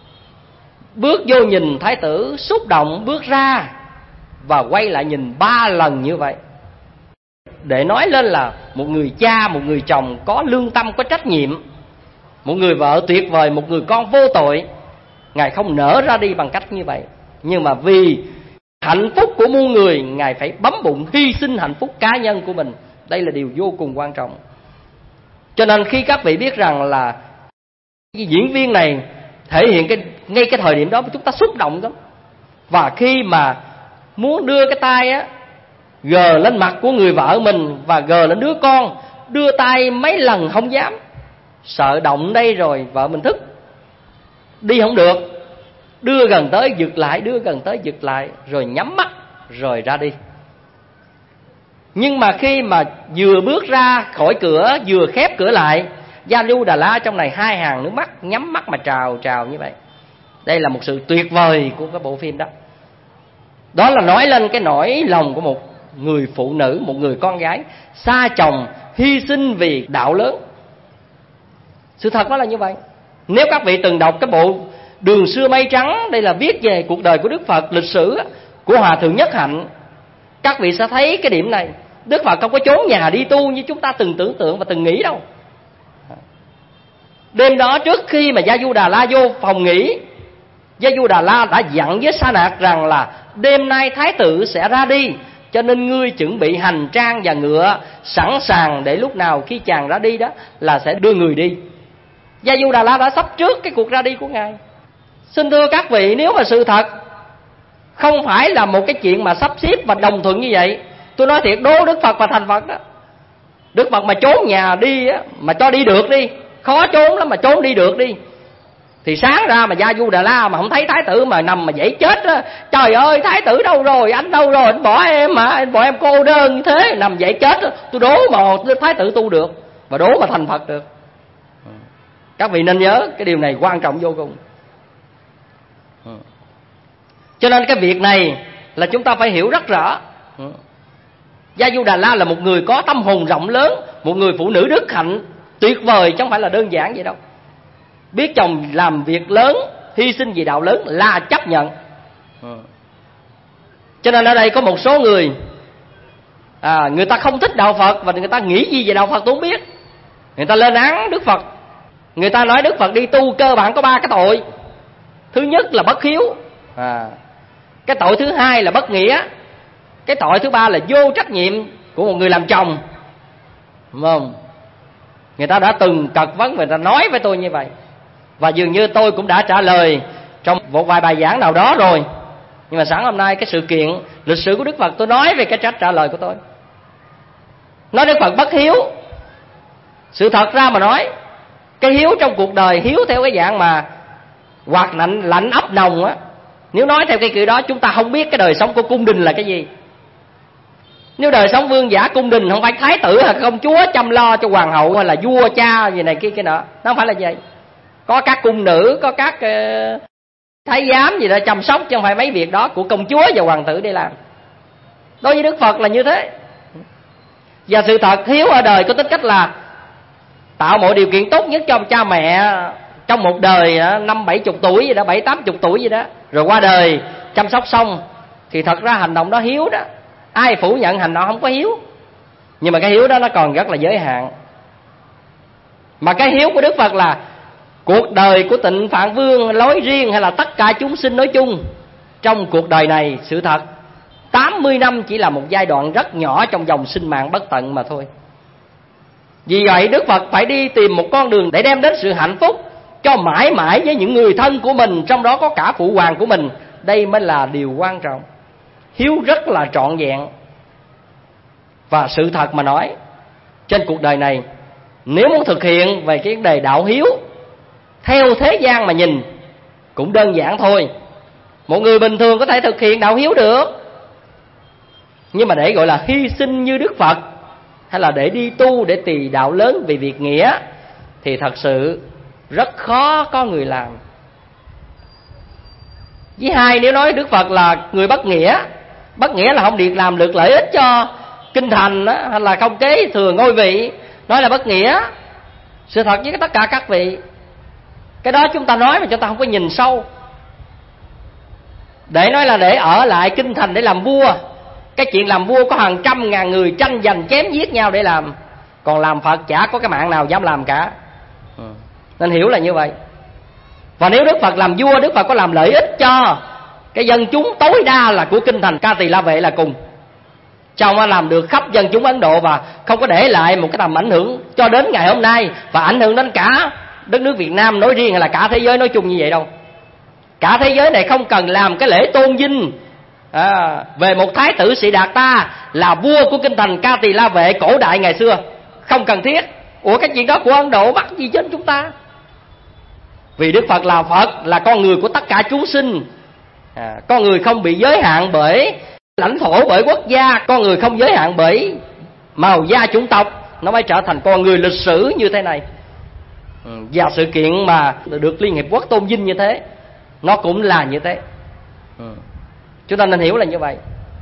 Bước vô nhìn Thái tử xúc động bước ra, và quay lại nhìn ba lần như vậy, để nói lên là một người cha, một người chồng có lương tâm, có trách nhiệm, một người vợ tuyệt vời, một người con vô tội. Ngài không nỡ ra đi bằng cách như vậy, nhưng mà vì hạnh phúc của muôn người, Ngài phải bấm bụng hy sinh hạnh phúc cá nhân của mình. Đây là điều vô cùng quan trọng. Cho nên khi các vị biết rằng là cái diễn viên này thể hiện cái ngay cái thời điểm đó chúng ta xúc động lắm. Và khi mà muốn đưa cái tay á gờ lên mặt của người vợ mình và gờ lên đứa con, đưa tay mấy lần không dám, sợ động đây rồi vợ mình thức, đi không được, đưa gần tới giật lại, đưa gần tới giật lại, rồi nhắm mắt rồi ra đi. Nhưng mà khi mà vừa bước ra khỏi cửa, vừa khép cửa lại, Gia Du Đà La trong này hai hàng nước mắt, nhắm mắt mà trào trào như vậy. Đây là một sự tuyệt vời của cái bộ phim đó. Đó là nói lên cái nỗi lòng của một người phụ nữ, một người con gái xa chồng, hy sinh vì đạo lớn. Sự thật đó là như vậy. Nếu các vị từng đọc cái bộ Đường Xưa Mây Trắng, đây là viết về cuộc đời của Đức Phật, lịch sử của Hòa Thượng Nhất Hạnh, các vị sẽ thấy cái điểm này. Đức Phật không có trốn nhà đi tu như chúng ta từng tưởng tượng và từng nghĩ đâu. Đêm đó trước khi mà Gia Du Đà La vô phòng nghỉ, Gia Du Đà La đã dặn với Sa Nạc rằng là đêm nay Thái tử sẽ ra đi, cho nên ngươi chuẩn bị hành trang và ngựa sẵn sàng, để lúc nào khi chàng ra đi đó là sẽ đưa người đi. Gia Du Đà La đã sắp trước cái cuộc ra đi của Ngài. Xin thưa các vị, nếu mà sự thật không phải là một cái chuyện mà sắp xếp và đồng thuận như vậy, tôi nói thiệt, đố Đức Phật và thành Phật đó. Đức Phật mà trốn nhà đi á, mà cho đi được đi, khó trốn lắm mà trốn đi được đi, thì sáng ra mà Gia Du Đà La mà không thấy Thái tử mà nằm mà dãy chết á, trời ơi Thái tử đâu rồi, anh đâu rồi, anh bỏ em mà, anh bỏ em cô đơn như thế, nằm dãy chết á. Tôi đố mà Thái tử tu được, và đố mà thành Phật được. Các vị nên nhớ cái điều này quan trọng vô cùng. Cho nên cái việc này là chúng ta phải hiểu rất rõ. Gia Du Đà La là một người có tâm hồn rộng lớn, một người phụ nữ đức hạnh tuyệt vời, chứ không phải là đơn giản vậy đâu. Biết chồng làm việc lớn, hy sinh vì đạo lớn là chấp nhận. Cho nên ở đây có một số người à, người ta không thích đạo Phật, và người ta nghĩ gì về đạo Phật tôi không biết. Người ta lên án Đức Phật. Người ta nói Đức Phật đi tu cơ bản có ba cái tội. Thứ nhất là bất hiếu, à, cái tội thứ hai là bất nghĩa, cái tội thứ ba là vô trách nhiệm của một người làm chồng. Đúng không? Người ta đã từng cật vấn, người ta nói với tôi như vậy, và dường như tôi cũng đã trả lời trong một vài bài giảng nào đó rồi. Nhưng mà sẵn hôm nay cái sự kiện lịch sử của Đức Phật, tôi nói về cái cách trả lời của tôi. Nói Đức Phật bất hiếu. Sự thật ra mà nói, cái hiếu trong cuộc đời, hiếu theo cái dạng mà hoạt lạnh lạnh ấp nồng á, nếu nói theo cái kiểu đó, chúng ta không biết cái đời sống của cung đình là cái gì. Nếu đời sống vương giả cung đình không phải thái tử hay công chúa chăm lo cho hoàng hậu, hay là vua cha gì này kia kia nọ, nó không phải là vậy. Có các cung nữ, có các uh, thái giám gì đó chăm sóc, chứ không phải mấy việc đó của công chúa và hoàng tử để làm. Đối với Đức Phật là như thế. Và sự thật hiếu ở đời có tính cách là tạo mọi điều kiện tốt nhất cho cha mẹ trong một đời năm bảy chục tuổi gì đó, bảy tám chục tuổi gì đó, rồi qua đời chăm sóc xong, thì thật ra hành động đó hiếu đó. Ai phủ nhận hành động không có hiếu, nhưng mà cái hiếu đó nó còn rất là giới hạn. Mà cái hiếu của Đức Phật là cuộc đời của Tịnh Phạn Vương nói riêng hay là tất cả chúng sinh nói chung, trong cuộc đời này sự thật tám mươi năm chỉ là một giai đoạn rất nhỏ trong dòng sinh mạng bất tận mà thôi. Vì vậy Đức Phật phải đi tìm một con đường để đem đến sự hạnh phúc cho mãi mãi với những người thân của mình, trong đó có cả phụ hoàng của mình. Đây mới là điều quan trọng. Hiếu rất là trọn vẹn. Và sự thật mà nói, trên cuộc đời này, nếu muốn thực hiện về cái vấn đề đạo hiếu theo thế gian mà nhìn cũng đơn giản thôi. Một người bình thường có thể thực hiện đạo hiếu được, nhưng mà để gọi là hy sinh như Đức Phật, hay là để đi tu để tỳ đạo lớn vì việc nghĩa, thì thật sự rất khó có người làm. Với hai, nếu nói Đức Phật là người bất nghĩa, bất nghĩa là không được làm được lợi ích cho kinh thành đó, hay là không kế thừa ngôi vị, nói là bất nghĩa. Sự thật với tất cả các vị, cái đó chúng ta nói mà chúng ta không có nhìn sâu. Để nói là để ở lại kinh thành để làm vua, cái chuyện làm vua có hàng trăm ngàn người tranh giành chém giết nhau để làm, còn làm Phật chả có cái mạng nào dám làm cả. Nên hiểu là như vậy. Và nếu Đức Phật làm vua, Đức Phật có làm lợi ích cho cái dân chúng tối đa là của kinh thành Ca Tỳ La Vệ là cùng, trong nó làm được khắp dân chúng Ấn Độ, và không có để lại một cái tầm ảnh hưởng cho đến ngày hôm nay, và ảnh hưởng đến cả đất nước Việt Nam nói riêng hay là cả thế giới nói chung như vậy đâu. Cả thế giới này không cần làm cái lễ tôn vinh à, về một thái tử Sĩ Đạt Ta là vua của kinh thành Ca Tỳ La Vệ cổ đại ngày xưa, không cần thiết. Ủa cái chuyện đó của Ấn Độ bắt gì trên chúng ta? Vì Đức Phật là Phật, là con người của tất cả chúng sinh, à, con người không bị giới hạn bởi lãnh thổ, bởi quốc gia, con người không giới hạn bởi màu da chủng tộc, nó mới trở thành con người lịch sử như thế này. ừ, Và sự kiện mà được Liên Hiệp Quốc tôn vinh như thế, nó cũng là như thế. ừ. Chúng ta nên hiểu là như vậy.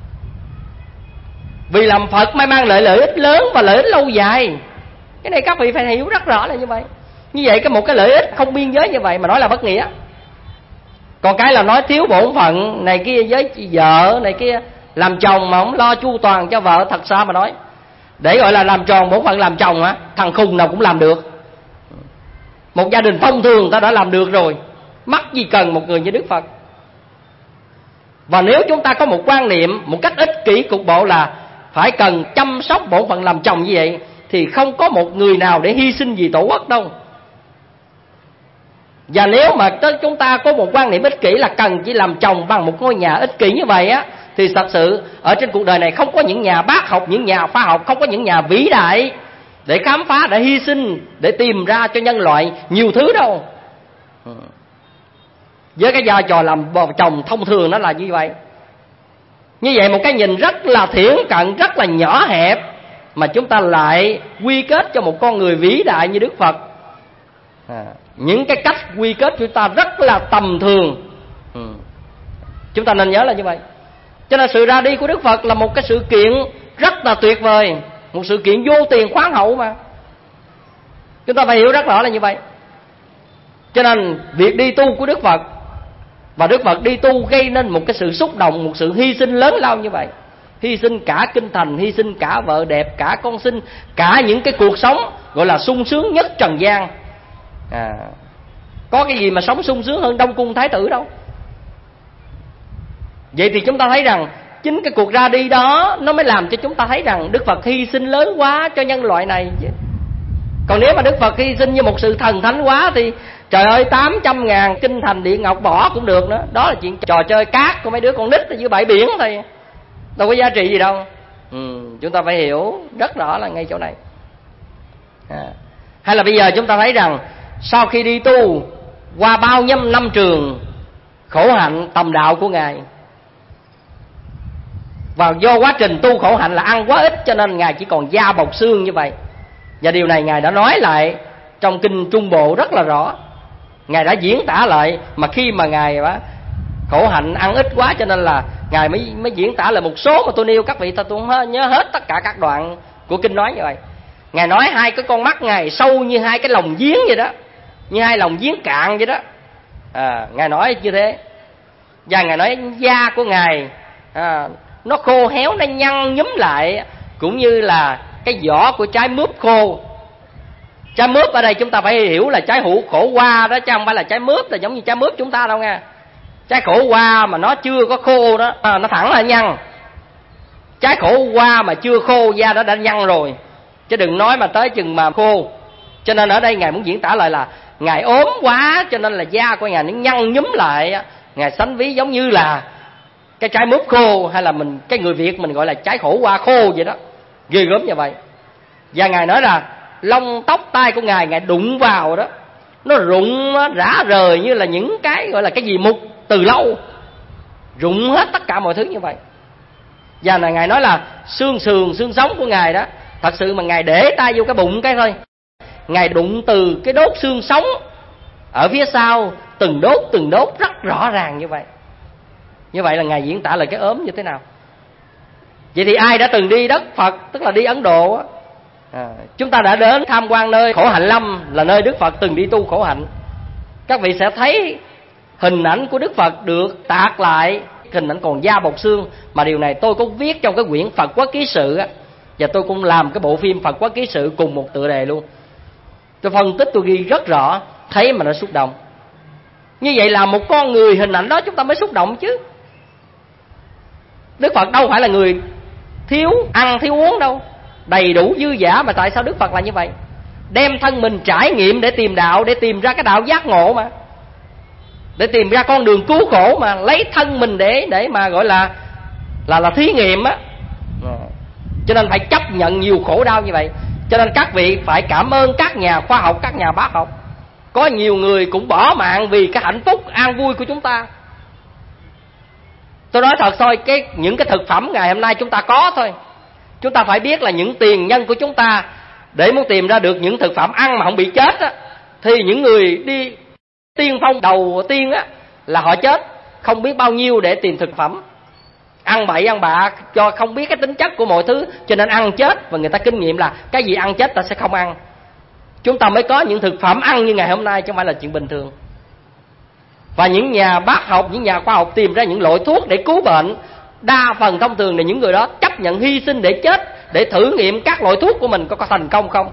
Vì làm Phật mới mang lại lợi ích lớn và lợi ích lâu dài. Cái này các vị phải hiểu rất rõ là như vậy. Như vậy cái một cái lợi ích không biên giới như vậy mà nói là bất nghĩa. Còn cái là nói thiếu bổn phận này kia với vợ này kia, làm chồng mà không lo chu toàn cho vợ, thật sao mà nói. Để gọi là làm tròn bổn phận làm chồng á, thằng khùng nào cũng làm được. Một gia đình thông thường ta đã làm được rồi, mắc gì cần một người như Đức Phật. Và nếu chúng ta có một quan niệm một cách ích kỷ cục bộ là phải cần chăm sóc bổn phận làm chồng như vậy, thì không có một người nào để hy sinh vì tổ quốc đâu. Và nếu mà chúng ta có một quan niệm ích kỷ là cần chỉ làm chồng bằng một ngôi nhà ích kỷ như vậy á, thì thật sự ở trên cuộc đời này không có những nhà bác học, những nhà khoa học, không có những nhà vĩ đại để khám phá, để hy sinh, để tìm ra cho nhân loại nhiều thứ đâu. Với cái vai trò làm chồng thông thường nó là như vậy. Như vậy một cái nhìn rất là thiển cận, rất là nhỏ hẹp, mà chúng ta lại quy kết cho một con người vĩ đại như Đức Phật. à, Những cái cách quy kết của chúng ta rất là tầm thường. ừ. Chúng ta nên nhớ là như vậy. Cho nên sự ra đi của Đức Phật là một cái sự kiện rất là tuyệt vời, một sự kiện vô tiền khoáng hậu mà. Chúng ta phải hiểu rất rõ là như vậy. Cho nên việc đi tu của Đức Phật, và Đức Phật đi tu gây nên một cái sự xúc động, một sự hy sinh lớn lao như vậy. Hy sinh cả kinh thành, hy sinh cả vợ đẹp, cả con sinh, cả những cái cuộc sống gọi là sung sướng nhất trần gian. à, Có cái gì mà sống sung sướng hơn Đông Cung Thái tử đâu. Vậy thì chúng ta thấy rằng chính cái cuộc ra đi đó nó mới làm cho chúng ta thấy rằng Đức Phật hy sinh lớn quá cho nhân loại này. Còn nếu mà Đức Phật hy sinh như một sự thần thánh quá thì trời ơi, tám trăm ngàn kinh thành điện ngọc bỏ cũng được nữa. Đó là chuyện trò chơi cát của mấy đứa con nít ở dưới bãi biển thôi, đâu có giá trị gì đâu. ừ, Chúng ta phải hiểu rất rõ là ngay chỗ này. à. Hay là bây giờ chúng ta thấy rằng sau khi đi tu qua bao nhiêu năm trường khổ hạnh tầm đạo của Ngài, và do quá trình tu khổ hạnh là ăn quá ít, cho nên Ngài chỉ còn da bọc xương như vậy. Và điều này Ngài đã nói lại trong kinh Trung Bộ rất là rõ. Ngài đã diễn tả lại, mà khi mà Ngài khổ hạnh ăn ít quá cho nên là Ngài mới, mới diễn tả lại một số mà tôi nêu các vị ta tôi không nhớ hết tất cả các đoạn của kinh nói như vậy. Ngài nói hai cái con mắt Ngài sâu như hai cái lồng giếng vậy đó, như hai lồng giếng cạn vậy đó. à, Ngài nói như thế. Và Ngài nói da của Ngài à, nó khô héo, nó nhăn nhúm lại, cũng như là cái vỏ của trái mướp khô. Trái mướp ở đây chúng ta phải hiểu là trái hữu khổ qua đó, chứ không phải là trái mướp là giống như trái mướp chúng ta đâu nha. Trái khổ qua mà nó chưa có khô đó, à, nó thẳng là nhăn. Trái khổ qua mà chưa khô da nó đã nhăn rồi, chứ đừng nói mà tới chừng mà khô. Cho nên ở đây Ngài muốn diễn tả lại là Ngài ốm quá cho nên là da của Ngài nó nhăn nhúm lại. Ngài sánh ví giống như là cái trái mướp khô, hay là mình cái người Việt mình gọi là trái khổ qua khô vậy đó, ghê gớm như vậy. Và Ngài nói là lông tóc tai của Ngài, Ngài đụng vào đó, nó rụng nó rã rời như là những cái gọi là cái gì mục từ lâu, rụng hết tất cả mọi thứ như vậy. Và là Ngài nói là xương sườn xương sống của Ngài đó, thật sự mà Ngài để tay vô cái bụng cái thôi, Ngài đụng từ cái đốt xương sống ở phía sau từng đốt từng đốt rất rõ ràng như vậy. Như vậy là Ngài diễn tả lại cái ốm như thế nào. Vậy thì ai đã từng đi đất Phật, tức là đi Ấn Độ á, à, chúng ta đã đến tham quan nơi Khổ Hạnh Lâm, là nơi Đức Phật từng đi tu khổ hạnh. Các vị sẽ thấy hình ảnh của Đức Phật được tạc lại, hình ảnh còn da bọc xương. Mà điều này tôi cũng viết trong cái quyển Phật Quốc Ký Sự á, và tôi cũng làm cái bộ phim Phật Quốc Ký Sự cùng một tựa đề luôn. Tôi phân tích, tôi ghi rất rõ, thấy mà nó xúc động. Như vậy là một con người, hình ảnh đó chúng ta mới xúc động chứ. Đức Phật đâu phải là người thiếu ăn thiếu uống đâu, đầy đủ dư dả. Mà tại sao Đức Phật là như vậy? Đem thân mình trải nghiệm để tìm đạo, để tìm ra cái đạo giác ngộ mà, để tìm ra con đường cứu khổ mà, lấy thân mình để để mà gọi là là là thí nghiệm á. Cho nên phải chấp nhận nhiều khổ đau như vậy. Cho nên các vị phải cảm ơn các nhà khoa học, các nhà bác học. Có nhiều người cũng bỏ mạng vì cái hạnh phúc an vui của chúng ta. Tôi nói thật thôi, cái những cái thực phẩm ngày hôm nay chúng ta có thôi. Chúng ta phải biết là những tiền nhân của chúng ta, để muốn tìm ra được những thực phẩm ăn mà không bị chết á, thì những người đi tiên phong đầu tiên á là họ chết không biết bao nhiêu để tìm thực phẩm. Ăn bậy ăn bạ cho không biết cái tính chất của mọi thứ, cho nên ăn chết. Và người ta kinh nghiệm là cái gì ăn chết ta sẽ không ăn. Chúng ta mới có những thực phẩm ăn như ngày hôm nay, chứ không phải là chuyện bình thường. Và những nhà bác học, những nhà khoa học tìm ra những loại thuốc để cứu bệnh, đa phần thông thường là những người đó chấp nhận hy sinh để chết, để thử nghiệm các loại thuốc của mình có, có thành công không.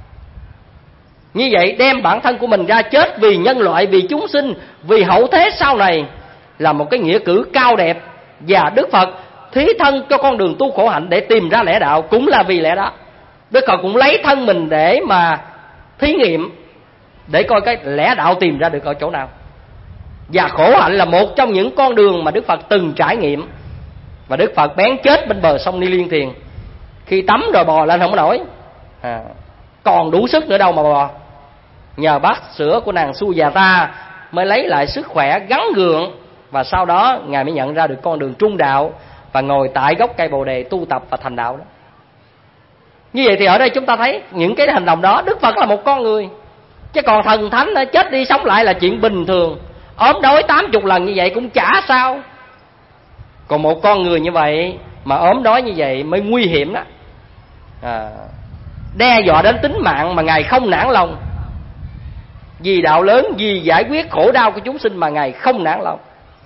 Như vậy đem bản thân của mình ra chết vì nhân loại, vì chúng sinh, vì hậu thế sau này, là một cái nghĩa cử cao đẹp. Và Đức Phật thí thân cho con đường tu khổ hạnh để tìm ra lẽ đạo cũng là vì lẽ đó. Đức Phật cũng lấy thân mình để mà thí nghiệm, để coi cái lẽ đạo tìm ra được ở chỗ nào. Và khổ hạnh là một trong những con đường mà Đức Phật từng trải nghiệm. Và Đức Phật bén chết bên bờ sông Ni Liên Thiền. Khi tắm rồi bò lên không nổi, à, còn đủ sức nữa đâu mà bò. Nhờ bát sữa của nàng Sujata mới lấy lại sức khỏe gắn gượng. Và sau đó Ngài mới nhận ra được con đường trung đạo, và ngồi tại gốc cây Bồ Đề tu tập và thành đạo đó. Như vậy thì ở đây chúng ta thấy những cái hành động đó, Đức Phật là một con người. Chứ còn thần thánh chết đi sống lại là chuyện bình thường. Ốm đói tám chục lần như vậy cũng chả sao. Còn một con người như vậy mà ốm đói như vậy mới nguy hiểm đó, à, đe dọa đến tính mạng mà Ngài không nản lòng. Vì đạo lớn, vì giải quyết khổ đau của chúng sinh mà Ngài không nản lòng.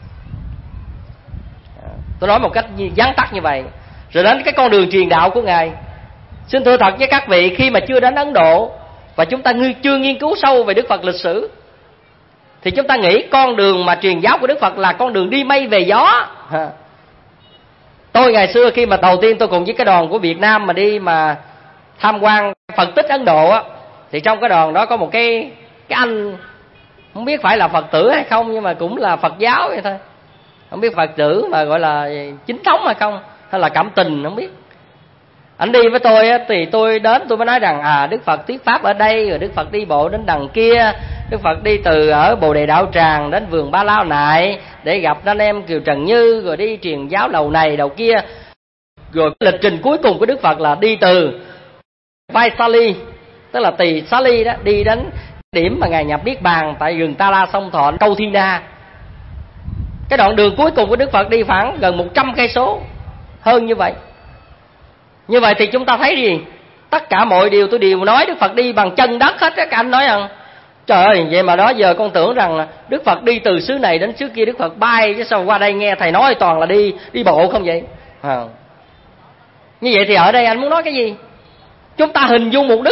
à, Tôi nói một cách vắn tắt như vậy. Rồi đến cái con đường truyền đạo của Ngài. Xin thưa thật với các vị, khi mà chưa đến Ấn Độ và chúng ta chưa nghiên cứu sâu về Đức Phật lịch sử, thì chúng ta nghĩ con đường mà truyền giáo của Đức Phật là con đường đi mây về gió. Tôi ngày xưa khi mà đầu tiên tôi cùng với cái đoàn của Việt Nam mà đi mà tham quan Phật tích Ấn Độ á, thì trong cái đoàn đó có một cái cái anh, không biết phải là Phật tử hay không, nhưng mà cũng là Phật giáo vậy thôi. Không biết Phật tử mà gọi là chính thống hay không, hay là cảm tình không biết. Anh đi với tôi á, thì tôi đến tôi mới nói rằng à Đức Phật thuyết pháp ở đây, rồi Đức Phật đi bộ đến đằng kia, Đức Phật đi từ ở Bồ Đề Đạo Tràng đến vườn Ba Lao Nại để gặp anh em Kiều Trần Như, rồi đi truyền giáo đầu này đầu kia. Rồi cái lịch trình cuối cùng của Đức Phật là đi từ Vaisali, tức là Tỳ Xá Ly đó, đi đến điểm mà Ngài nhập Niết Bàn tại rừng Ta La Sông Thọ, Câu Thiên Na. Cái đoạn đường cuối cùng của Đức Phật đi khoảng gần một trăm cây số, hơn như vậy. Như vậy thì chúng ta thấy gì? Tất cả mọi điều tôi đều nói Đức Phật đi bằng chân đất hết á. Các anh nói rằng trời ơi, vậy mà đó giờ con tưởng rằng Đức Phật đi từ xứ này đến xứ kia, Đức Phật bay, chứ sao qua đây nghe thầy nói toàn là đi đi bộ không vậy? À. Như vậy thì ở đây anh muốn nói cái gì? Chúng ta hình dung một Đức Phật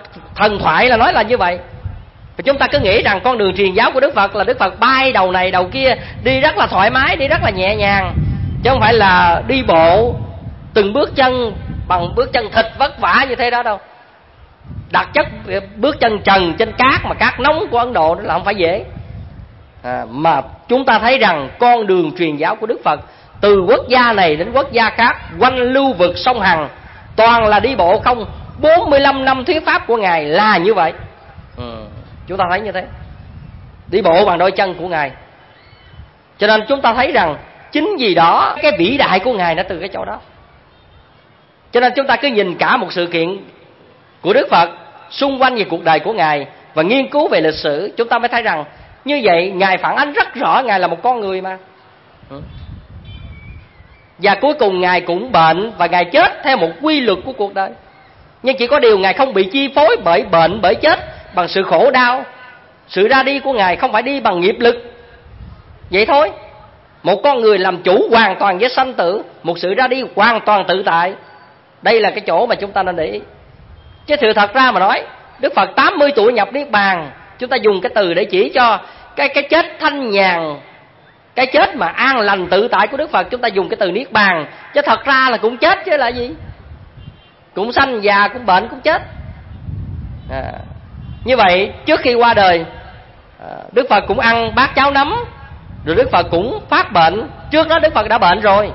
thần thoại là nói là như vậy. Và chúng ta cứ nghĩ rằng con đường truyền giáo của Đức Phật là Đức Phật bay đầu này đầu kia, đi rất là thoải mái, đi rất là nhẹ nhàng, chứ không phải là đi bộ từng bước chân bằng bước chân thịt vất vả như thế đó đâu. Đặt chất bước chân trần trên cát, mà cát nóng của Ấn Độ đó là không phải dễ. À, mà chúng ta thấy rằng con đường truyền giáo của Đức Phật từ quốc gia này đến quốc gia khác, quanh lưu vực sông Hằng, toàn là đi bộ không. Bốn mươi lăm năm thuyết pháp của Ngài là như vậy. ừ, Chúng ta thấy như thế, đi bộ bằng đôi chân của Ngài. Cho nên chúng ta thấy rằng chính vì đó cái vĩ đại của Ngài nó từ cái chỗ đó. Cho nên chúng ta cứ nhìn cả một sự kiện của Đức Phật xung quanh về cuộc đời của Ngài và nghiên cứu về lịch sử, chúng ta mới thấy rằng như vậy Ngài phản ánh rất rõ Ngài là một con người mà. Và cuối cùng Ngài cũng bệnh và Ngài chết theo một quy luật của cuộc đời. Nhưng chỉ có điều Ngài không bị chi phối bởi bệnh, bởi chết bằng sự khổ đau. Sự ra đi của Ngài không phải đi bằng nghiệp lực. Vậy thôi. Một con người làm chủ hoàn toàn với sanh tử, một sự ra đi hoàn toàn tự tại. Đây là cái chỗ mà chúng ta nên để ý. Chứ sự thật ra mà nói, Đức Phật tám mươi tuổi nhập Niết Bàn, chúng ta dùng cái từ để chỉ cho cái cái chết thanh nhàn, cái chết mà an lành tự tại của Đức Phật, chúng ta dùng cái từ Niết Bàn. Chứ thật ra là cũng chết chứ là gì? Cũng sanh già, cũng bệnh, cũng chết. à, Như vậy trước khi qua đời, Đức Phật cũng ăn bát cháo nấm, rồi Đức Phật cũng phát bệnh. Trước đó Đức Phật đã bệnh rồi.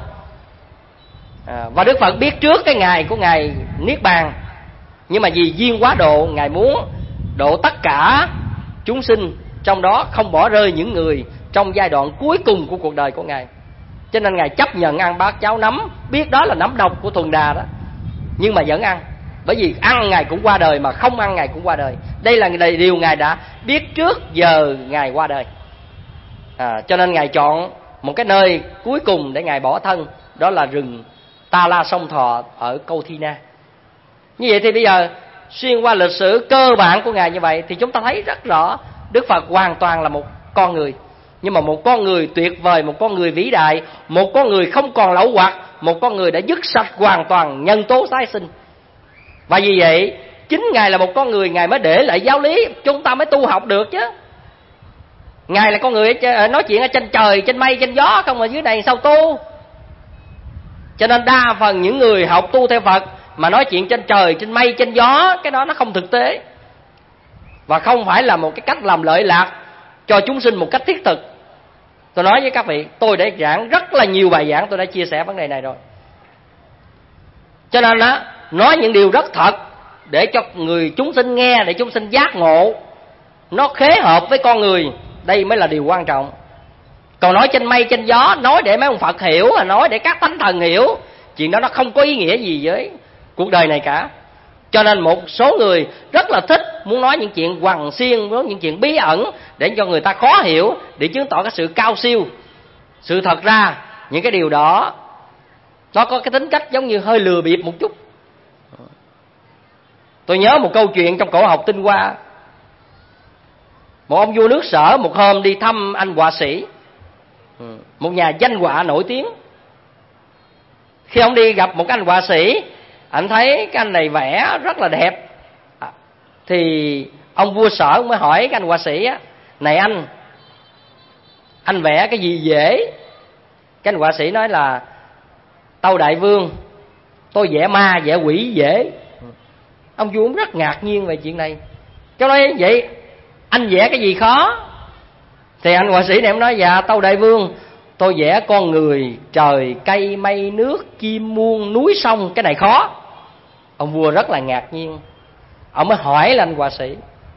à, Và Đức Phật biết trước cái ngày của Ngài Niết Bàn. Nhưng mà vì duyên quá độ, Ngài muốn độ tất cả chúng sinh, trong đó không bỏ rơi những người trong giai đoạn cuối cùng của cuộc đời của Ngài. Cho nên Ngài chấp nhận ăn bát cháo nấm, biết đó là nấm độc của thuần đà đó, nhưng mà vẫn ăn. Bởi vì ăn Ngài cũng qua đời, mà không ăn Ngài cũng qua đời. Đây là điều Ngài đã biết trước giờ Ngài qua đời. à, Cho nên Ngài chọn một cái nơi cuối cùng để Ngài bỏ thân, đó là rừng Ta La Sông Thọ ở Câu Thi Na. Như vậy thì bây giờ xuyên qua lịch sử cơ bản của Ngài như vậy, thì chúng ta thấy rất rõ Đức Phật hoàn toàn là một con người. Nhưng mà một con người tuyệt vời, một con người vĩ đại, một con người không còn lậu hoặc, một con người đã dứt sạch hoàn toàn nhân tố tái sinh. Và vì vậy chính Ngài là một con người, Ngài mới để lại giáo lý, chúng ta mới tu học được chứ. Ngài là con người nói chuyện ở trên trời, trên mây, trên gió không, mà dưới này sao tu. Cho nên đa phần những người học tu theo Phật mà nói chuyện trên trời, trên mây, trên gió, cái đó nó không thực tế, và không phải là một cái cách làm lợi lạc cho chúng sinh một cách thiết thực. Tôi nói với các vị, tôi đã giảng rất là nhiều bài giảng, tôi đã chia sẻ vấn đề này rồi. Cho nên á, nói những điều rất thật để cho người chúng sinh nghe, để chúng sinh giác ngộ, nó khế hợp với con người. Đây mới là điều quan trọng. Còn nói trên mây trên gió, nói để mấy ông Phật hiểu, nói để các thánh thần hiểu, chuyện đó nó không có ý nghĩa gì với cuộc đời này cả. Cho nên một số người rất là thích muốn nói những chuyện hoằng xiên, nói những chuyện bí ẩn để cho người ta khó hiểu, để chứng tỏ cái sự cao siêu. Sự thật ra những cái điều đó nó có cái tính cách giống như hơi lừa bịp một chút. Tôi nhớ một câu chuyện trong cổ học Tinh Hoa. Một ông vua nước Sở một hôm đi thăm anh họa sĩ, một nhà danh họa nổi tiếng. Khi ông đi gặp một anh họa sĩ, anh thấy cái anh này vẽ rất là đẹp. Thì ông vua Sở mới hỏi cái anh họa sĩ á: này anh, anh vẽ cái gì dễ? Cái anh họa sĩ nói là: tâu đại vương, tôi vẽ ma vẽ quỷ dễ. Ông vua cũng rất ngạc nhiên về chuyện này. Cái nói vậy anh vẽ cái gì khó? Thì anh họa sĩ này em nói: dạ tâu đại vương, tôi vẽ con người, trời, cây, mây, nước, chim muông, núi, sông, cái này khó. Ông vua rất là ngạc nhiên. Ông mới hỏi là anh họa sĩ: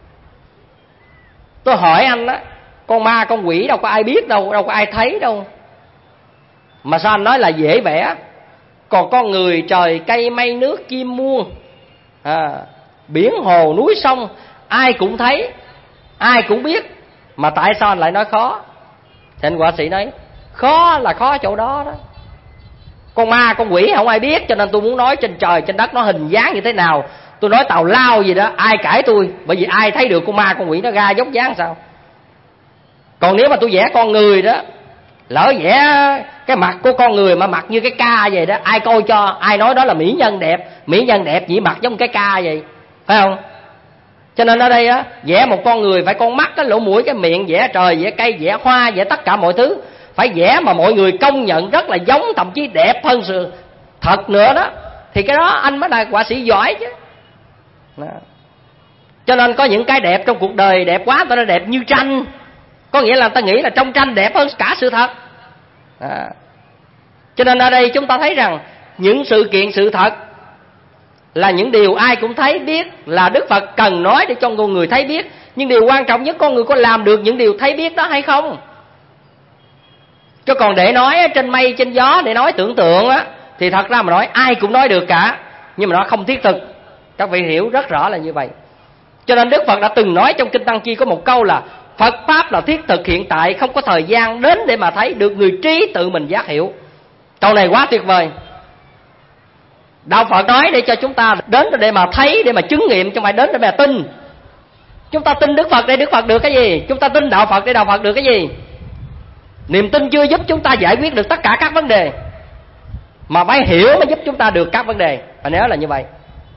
tôi hỏi anh á, con ma con quỷ đâu có ai biết đâu, đâu có ai thấy đâu, mà sao anh nói là dễ vẽ? Còn con người, trời, cây, mây, nước, chim muông, à, biển hồ, núi, sông, ai cũng thấy, ai cũng biết, mà tại sao anh lại nói khó? Thì anh họa sĩ nói: khó là khó ở chỗ đó đó. Con ma con quỷ không ai biết, cho nên tôi muốn nói trên trời trên đất nó hình dáng như thế nào. Tôi nói tào lao gì đó, ai cãi tôi, bởi vì ai thấy được con ma con quỷ nó ra dốc dáng sao. Còn nếu mà tôi vẽ con người đó, lỡ vẽ cái mặt của con người mà mặt như cái ca vậy đó, ai coi cho, ai nói đó là mỹ nhân đẹp. Mỹ nhân đẹp chỉ mặt giống cái ca vậy, phải không? Cho nên ở đây á, vẽ một con người phải con mắt, cái lỗ mũi, cái miệng, vẽ trời, vẽ cây, vẽ hoa, vẽ tất cả mọi thứ, phải vẽ mà mọi người công nhận rất là giống, thậm chí đẹp hơn sự thật nữa đó, thì cái đó anh mới là họa sĩ giỏi chứ. Đó. Cho nên có những cái đẹp trong cuộc đời đẹp quá, ta nói đẹp như tranh, có nghĩa là ta nghĩ là trong tranh đẹp hơn cả sự thật. Đó. Cho nên ở đây chúng ta thấy rằng những sự kiện sự thật là những điều ai cũng thấy biết, là Đức Phật cần nói để cho con người thấy biết. Nhưng điều quan trọng nhất, con người có làm được những điều thấy biết đó hay không? Chứ còn để nói trên mây trên gió, để nói tưởng tượng á, thì thật ra mà nói ai cũng nói được cả, nhưng mà nó không thiết thực. Các vị hiểu rất rõ là như vậy. Cho nên Đức Phật đã từng nói trong Kinh Tăng Chi có một câu là Phật Pháp là thiết thực hiện tại, không có thời gian đến để mà thấy, được người trí tự mình giác hiểu. Câu này quá tuyệt vời. Đạo Phật nói để cho chúng ta đến để mà thấy, để mà chứng nghiệm, chứ không phải đến để mà tin. Chúng ta tin Đức Phật để Đức Phật được cái gì? Chúng ta tin Đạo Phật để Đạo Phật được cái gì? Niềm tin chưa giúp chúng ta giải quyết được tất cả các vấn đề, mà phải hiểu mới giúp chúng ta được các vấn đề. Phải nhớ là như vậy.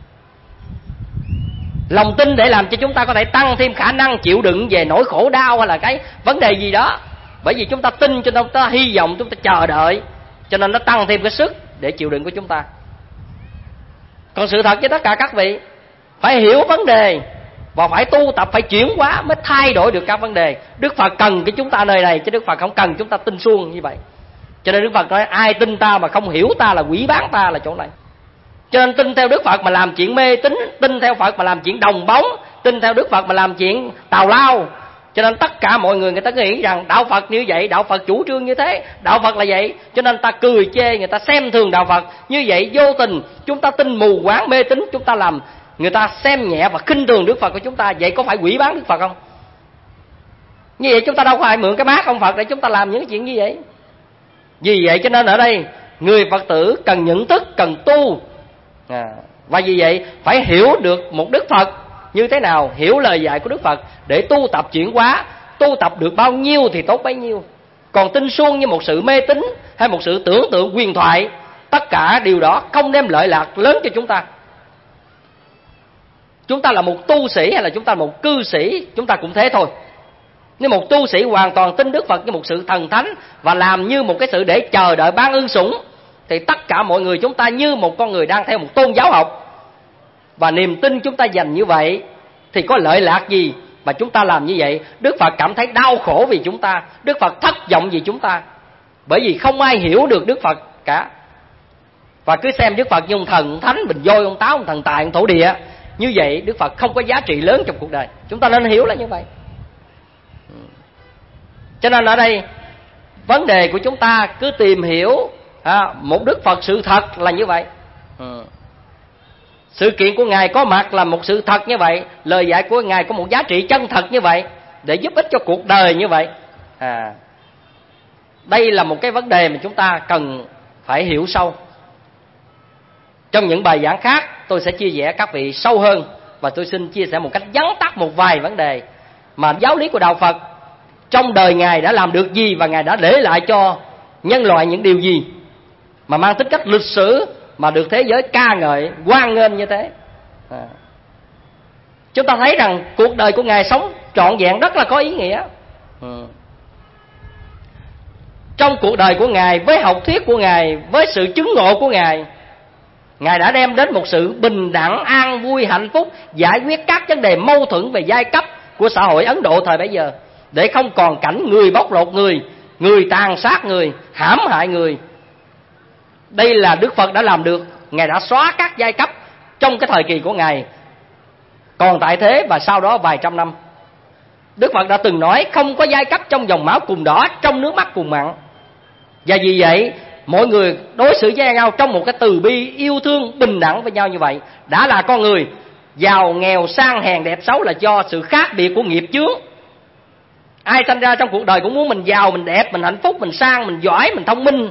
Lòng tin để làm cho chúng ta có thể tăng thêm khả năng chịu đựng về nỗi khổ đau hay là cái vấn đề gì đó. Bởi vì chúng ta tin cho nên chúng ta hy vọng, chúng ta chờ đợi, cho nên nó tăng thêm cái sức để chịu đựng của chúng ta. Còn sự thật với tất cả các vị, phải hiểu vấn đề và phải tu tập, phải chuyển hóa mới thay đổi được các vấn đề. Đức Phật cần cái chúng ta nơi này, chứ Đức Phật không cần chúng ta tin suông như vậy. Cho nên Đức Phật nói ai tin ta mà không hiểu ta là quỷ bán ta, là chỗ này. Cho nên tin theo Đức Phật mà làm chuyện mê tín, tin theo Phật mà làm chuyện đồng bóng, tin theo Đức Phật mà làm chuyện tào lao. Cho nên tất cả mọi người người ta nghĩ rằng Đạo Phật như vậy, Đạo Phật chủ trương như thế, Đạo Phật là vậy. Cho nên ta cười chê, người ta xem thường Đạo Phật. Như vậy vô tình chúng ta tin mù quáng mê tín, chúng ta làm người ta xem nhẹ và khinh thường Đức Phật của chúng ta. Vậy có phải quỷ bán Đức Phật không? Như vậy chúng ta đâu phải mượn cái mác ông Phật để chúng ta làm những cái chuyện như vậy. Vì vậy cho nên ở đây người Phật tử cần nhận thức, cần tu. À, và vì vậy phải hiểu được một Đức Phật như thế nào, hiểu lời dạy của Đức Phật để tu tập chuyển hóa. Tu tập được bao nhiêu thì tốt bấy nhiêu. Còn tin suông như một sự mê tín hay một sự tưởng tượng huyền thoại, tất cả điều đó không đem lợi lạc lớn cho chúng ta. Chúng ta là một tu sĩ hay là chúng ta là một cư sĩ, chúng ta cũng thế thôi. Nếu một tu sĩ hoàn toàn tin Đức Phật như một sự thần thánh và làm như một cái sự để chờ đợi ban ơn sủng, thì tất cả mọi người chúng ta như một con người đang theo một tôn giáo học. Và niềm tin chúng ta dành như vậy thì có lợi lạc gì mà chúng ta làm như vậy? Đức Phật cảm thấy đau khổ vì chúng ta, Đức Phật thất vọng vì chúng ta. Bởi vì không ai hiểu được Đức Phật cả. Và cứ xem Đức Phật như ông thần thánh, bình voi, ông táo, ông thần tài, ông thổ địa. Như vậy Đức Phật không có giá trị lớn trong cuộc đời. Chúng ta nên hiểu là như vậy. Cho nên ở đây vấn đề của chúng ta cứ tìm hiểu à, một Đức Phật sự thật là như vậy. Ừ. Sự kiện của Ngài có mặt là một sự thật như vậy. Lời dạy của Ngài có một giá trị chân thật như vậy, để giúp ích cho cuộc đời như vậy. à, Đây là một cái vấn đề mà chúng ta cần phải hiểu sâu. Trong những bài giảng khác tôi sẽ chia sẻ các vị sâu hơn, và tôi xin chia sẻ một cách vắn tắt một vài vấn đề mà giáo lý của Đạo Phật trong đời Ngài đã làm được gì, và Ngài đã để lại cho nhân loại những điều gì mà mang tính cách lịch sử mà được thế giới ca ngợi, hoan nghênh như thế. à. Chúng ta thấy rằng cuộc đời của Ngài sống trọn vẹn, rất là có ý nghĩa. ừ. Trong cuộc đời của Ngài, với học thuyết của Ngài, với sự chứng ngộ của Ngài, Ngài đã đem đến một sự bình đẳng, an vui, hạnh phúc, giải quyết các vấn đề mâu thuẫn về giai cấp của xã hội Ấn Độ thời bấy giờ, để không còn cảnh người bóc lột người, người tàn sát người, hãm hại người. Đây là Đức Phật đã làm được. Ngài đã xóa các giai cấp trong cái thời kỳ của Ngài còn tại thế, và sau đó vài trăm năm. Đức Phật đã từng nói không có giai cấp trong dòng máu cùng đỏ, trong nước mắt cùng mặn. Và vì vậy mọi người đối xử với nhau trong một cái từ bi, yêu thương, bình đẳng với nhau như vậy. Đã là con người, giàu nghèo, sang hèn, đẹp xấu là do sự khác biệt của nghiệp chướng. Ai sinh ra trong cuộc đời cũng muốn mình giàu, mình đẹp, mình hạnh phúc, mình sang, mình giỏi, mình thông minh.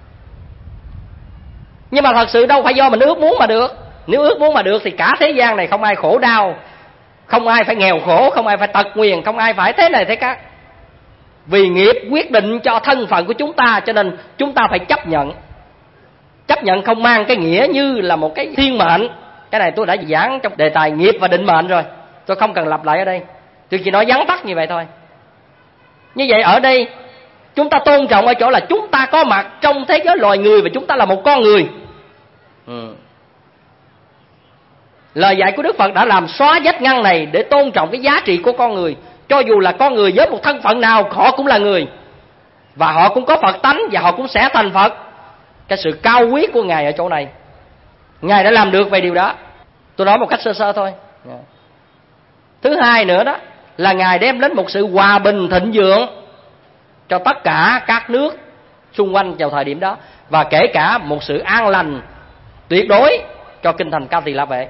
Nhưng mà thật sự đâu phải do mình ước muốn mà được. Nếu ước muốn mà được thì cả thế gian này không ai khổ đau, không ai phải nghèo khổ, không ai phải tật nguyền, không ai phải thế này thế khác. Vì nghiệp quyết định cho thân phận của chúng ta, cho nên chúng ta phải chấp nhận. Chấp nhận không mang cái nghĩa như là một cái thiên mệnh. Cái này tôi đã giảng trong đề tài nghiệp và định mệnh rồi. Tôi không cần lặp lại ở đây, tôi chỉ nói vắn tắt như vậy thôi. Như vậy ở đây chúng ta tôn trọng ở chỗ là chúng ta có mặt trong thế giới loài người và chúng ta là một con người. ừ. Lời dạy của Đức Phật đã làm xóa vách ngăn này để tôn trọng cái giá trị của con người. Cho dù là con người với một thân phận nào, họ cũng là người, và họ cũng có Phật tánh, và họ cũng sẽ thành Phật. Cái sự cao quý của Ngài ở chỗ này, Ngài đã làm được về điều đó. Tôi nói một cách sơ sơ thôi. Thứ hai nữa đó là Ngài đem đến một sự hòa bình thịnh vượng cho tất cả các nước xung quanh vào thời điểm đó, và kể cả một sự an lành tuyệt đối cho kinh thành Ca Tỳ La Vệ.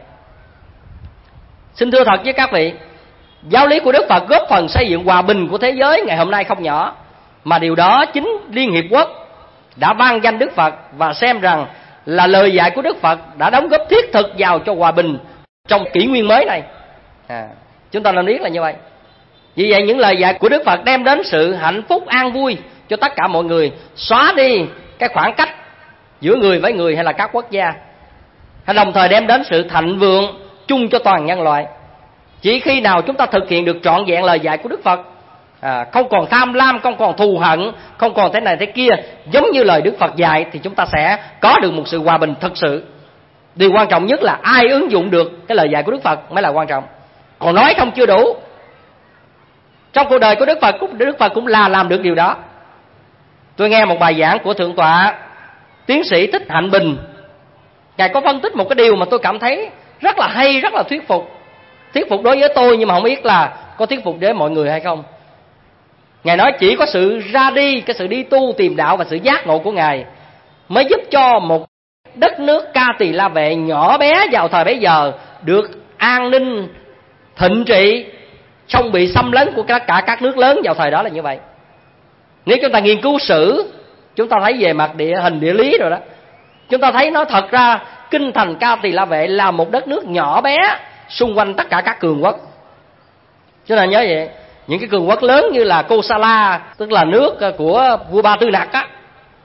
Xin thưa thật với các vị, giáo lý của Đức Phật góp phần xây dựng hòa bình của thế giới ngày hôm nay không nhỏ, mà điều đó chính Liên Hiệp Quốc đã vang danh Đức Phật và xem rằng là lời dạy của Đức Phật đã đóng góp thiết thực vào cho hòa bình trong kỷ nguyên mới này. À, chúng ta nên biết là như vậy. Vì vậy những lời dạy của Đức Phật đem đến sự hạnh phúc an vui cho tất cả mọi người, xóa đi cái khoảng cách giữa người với người hay là các quốc gia, hay đồng thời đem đến sự thịnh vượng chung cho toàn nhân loại. Chỉ khi nào chúng ta thực hiện được trọn vẹn lời dạy của Đức Phật, à, không còn tham lam, không còn thù hận, không còn thế này thế kia, giống như lời Đức Phật dạy, thì chúng ta sẽ có được một sự hòa bình thực sự. Điều quan trọng nhất là ai ứng dụng được cái lời dạy của Đức Phật mới là quan trọng. Còn nói không chưa đủ. Trong cuộc đời của Đức Phật, Đức Phật cũng là làm được điều đó. Tôi nghe một bài giảng của Thượng tọa Tiến sĩ Thích Hạnh Bình. Ngài có phân tích một cái điều mà tôi cảm thấy rất là hay, rất là thuyết phục. Thuyết phục đối với tôi, nhưng mà không biết là có thuyết phục với mọi người hay không. Ngài nói chỉ có sự ra đi, cái sự đi tu tìm đạo và sự giác ngộ của Ngài mới giúp cho một đất nước Ca Tỳ La Vệ nhỏ bé vào thời bấy giờ được an ninh thịnh trị, không bị xâm lấn của tất cả các nước lớn vào thời đó là như vậy. Nếu chúng ta nghiên cứu sử, chúng ta thấy về mặt địa hình địa lý rồi đó, chúng ta thấy nó thật ra kinh thành Ca Tỳ La Vệ là một đất nước nhỏ bé xung quanh tất cả các cường quốc. Chúng ta nhớ vậy, những cái cường quốc lớn như là Kosala, tức là nước của vua Ba Tư Nặc á,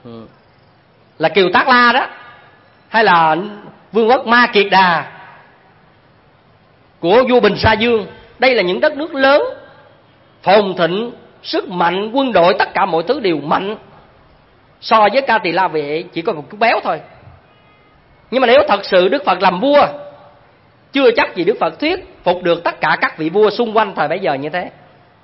là Kiều Tác La đó, hay là vương quốc Ma Kiệt Đà của vua Bình Sa Dương. Đây là những đất nước lớn, phồn thịnh, sức mạnh, quân đội, tất cả mọi thứ đều mạnh. So với Ca Tỳ La Vệ chỉ có một chút béo thôi. Nhưng mà nếu thật sự Đức Phật làm vua, chưa chắc gì Đức Phật thuyết phục được tất cả các vị vua xung quanh thời bấy giờ như thế.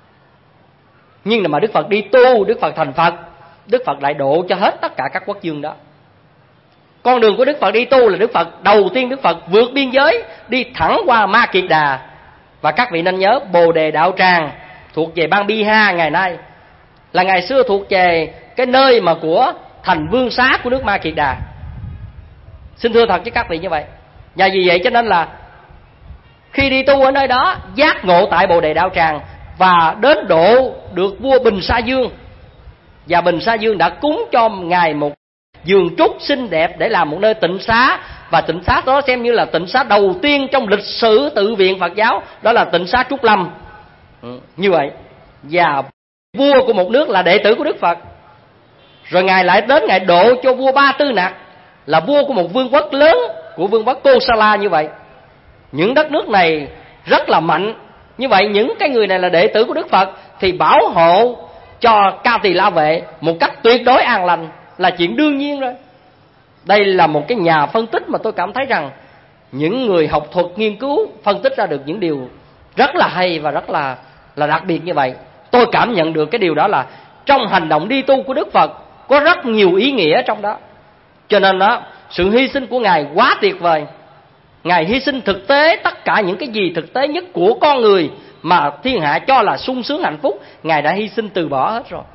Nhưng mà Đức Phật đi tu, Đức Phật thành Phật, Đức Phật lại độ cho hết tất cả các quốc vương đó. Con đường của Đức Phật đi tu là Đức Phật đầu tiên Đức Phật vượt biên giới, đi thẳng qua Ma Kiệt Đà. Và các vị nên nhớ, Bồ Đề Đạo Tràng thuộc về bang Bihar ngày nay, là ngày xưa thuộc về cái nơi mà của thành vương xá của nước Ma Kiệt Đà. Xin thưa thật với các vị như vậy. Và vì vậy cho nên là khi đi tu ở nơi đó, giác ngộ tại Bồ Đề Đạo Tràng và đến độ được vua Bình Sa Dương. Và Bình Sa Dương đã cúng cho Ngài một vườn trúc xinh đẹp để làm một nơi tịnh xá. Và tịnh xá đó xem như là tịnh xá đầu tiên trong lịch sử tự viện Phật giáo, đó là tịnh xá Trúc Lâm. Ừ, như vậy. Và vua của một nước là đệ tử của Đức Phật. Rồi Ngài lại đến Ngài độ cho vua Ba Tư Nặc, là vua của một vương quốc lớn, của vương quốc Kosala như vậy. Những đất nước này rất là mạnh. Như vậy những cái người này là đệ tử của Đức Phật thì bảo hộ cho Ca Tỳ La Vệ một cách tuyệt đối an lành là chuyện đương nhiên rồi. Đây là một cái nhà phân tích mà tôi cảm thấy rằng những người học thuật nghiên cứu phân tích ra được những điều rất là hay và rất là là đặc biệt như vậy. Tôi cảm nhận được cái điều đó là trong hành động đi tu của Đức Phật có rất nhiều ý nghĩa trong đó. Cho nên đó, sự hy sinh của Ngài quá tuyệt vời. Ngài hy sinh thực tế tất cả những cái gì thực tế nhất của con người mà thiên hạ cho là sung sướng hạnh phúc, Ngài đã hy sinh từ bỏ hết rồi.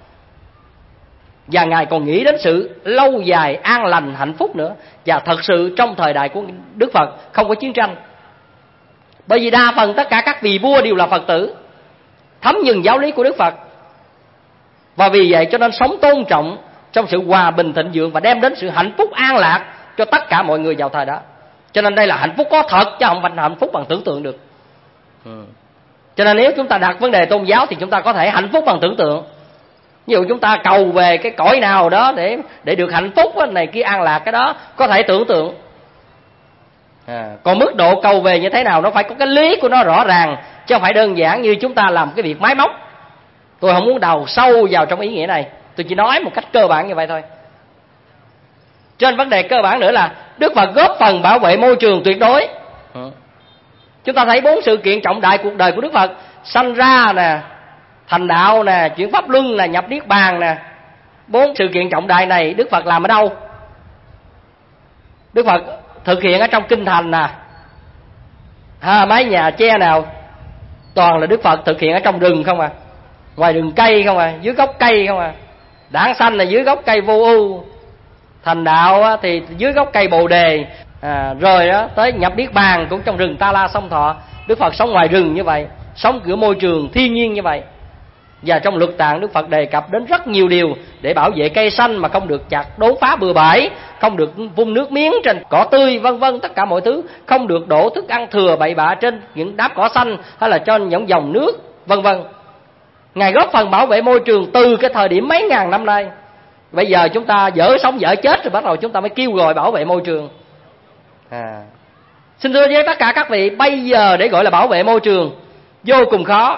Và Ngài còn nghĩ đến sự lâu dài an lành hạnh phúc nữa. Và thật sự trong thời đại của Đức Phật không có chiến tranh. Bởi vì đa phần tất cả các vị vua đều là Phật tử, thấm nhuần giáo lý của Đức Phật. Và vì vậy cho nên sống tôn trọng trong sự hòa bình thịnh vượng và đem đến sự hạnh phúc an lạc cho tất cả mọi người vào thời đó. Cho nên đây là hạnh phúc có thật, chứ không phải hạnh phúc bằng tưởng tượng được. ừ. Cho nên nếu chúng ta đặt vấn đề tôn giáo thì chúng ta có thể hạnh phúc bằng tưởng tượng. Ví dụ chúng ta cầu về cái cõi nào đó để để được hạnh phúc này kia an lạc, cái đó có thể tưởng tượng. À, còn mức độ cầu về như thế nào nó phải có cái lý của nó rõ ràng chứ không phải đơn giản như chúng ta làm cái việc máy móc. Tôi không muốn đào sâu vào trong ý nghĩa này, tôi chỉ nói một cách cơ bản như vậy thôi. Trên vấn đề cơ bản nữa là Đức Phật góp phần bảo vệ môi trường tuyệt đối. Chúng ta thấy bốn sự kiện trọng đại cuộc đời của Đức Phật: sanh ra nè, thành đạo nè, chuyển pháp luân nè, nhập niết bàn nè. Bốn sự kiện trọng đại này Đức Phật làm ở đâu? Đức Phật thực hiện ở trong kinh thành nè, ha, mái nhà che nào toàn là Đức Phật thực hiện ở trong rừng không à, ngoài rừng cây không à, dưới gốc cây không à. Đảng sanh là dưới gốc cây vô ưu, thành đạo thì dưới gốc cây bồ đề, à, rồi đó tới nhập niết bàn cũng trong rừng Ta La Song Thọ. Đức Phật sống ngoài rừng như vậy, sống giữa môi trường thiên nhiên như vậy. Và trong luật tạng Đức Phật đề cập đến rất nhiều điều để bảo vệ cây xanh mà không được chặt đốn phá bừa bãi, không được vung nước miếng trên cỏ tươi, vân vân, tất cả mọi thứ, không được đổ thức ăn thừa bậy bạ trên những đám cỏ xanh hay là trên những dòng nước, vân vân. Ngài góp phần bảo vệ môi trường từ cái thời điểm mấy ngàn năm nay. Bây giờ chúng ta dở sống dở chết rồi bắt đầu chúng ta mới kêu gọi bảo vệ môi trường. À. Xin thưa với tất cả các vị, bây giờ để gọi là bảo vệ môi trường vô cùng khó.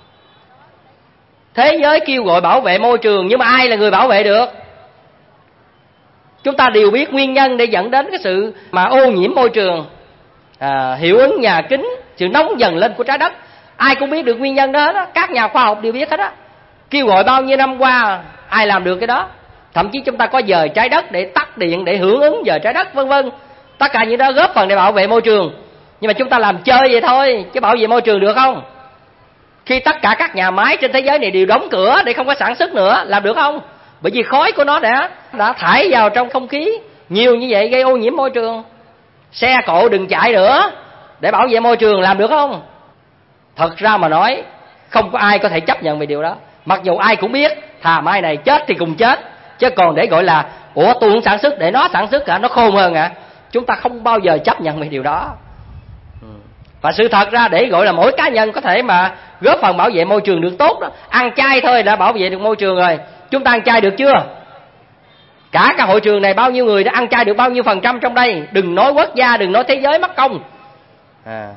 Thế giới kêu gọi bảo vệ môi trường, nhưng mà ai là người bảo vệ được? Chúng ta đều biết nguyên nhân để dẫn đến cái sự mà ô nhiễm môi trường, à, hiệu ứng nhà kính, sự nóng dần lên của trái đất. Ai cũng biết được nguyên nhân đó, đó. Các nhà khoa học đều biết hết á. Kêu gọi bao nhiêu năm qua, ai làm được cái đó? Thậm chí chúng ta có dời trái đất để tắt điện, để hưởng ứng dời trái đất, vân vân. Tất cả những đó góp phần để bảo vệ môi trường. Nhưng mà chúng ta làm chơi vậy thôi, chứ bảo vệ môi trường được không? Khi tất cả các nhà máy trên thế giới này đều đóng cửa để không có sản xuất nữa, làm được không? Bởi vì khói của nó đã đã thải vào trong không khí nhiều như vậy, gây ô nhiễm môi trường. Xe cộ đừng chạy nữa để bảo vệ môi trường, làm được không? Thật ra mà nói, không có ai có thể chấp nhận về điều đó. Mặc dù ai cũng biết thà mai này chết thì cùng chết, chứ còn để gọi là ủa tôi không sản xuất để nó sản xuất hả, nó khôn hơn hả? Chúng ta không bao giờ chấp nhận về điều đó. Và sự thật ra để gọi là mỗi cá nhân có thể mà góp phần bảo vệ môi trường được tốt đó, ăn chay thôi đã bảo vệ được môi trường rồi. Chúng ta ăn chay được chưa? Cả cả hội trường này bao nhiêu người đã ăn chay được bao nhiêu phần trăm trong đây? Đừng nói quốc gia, đừng nói thế giới mất công. À.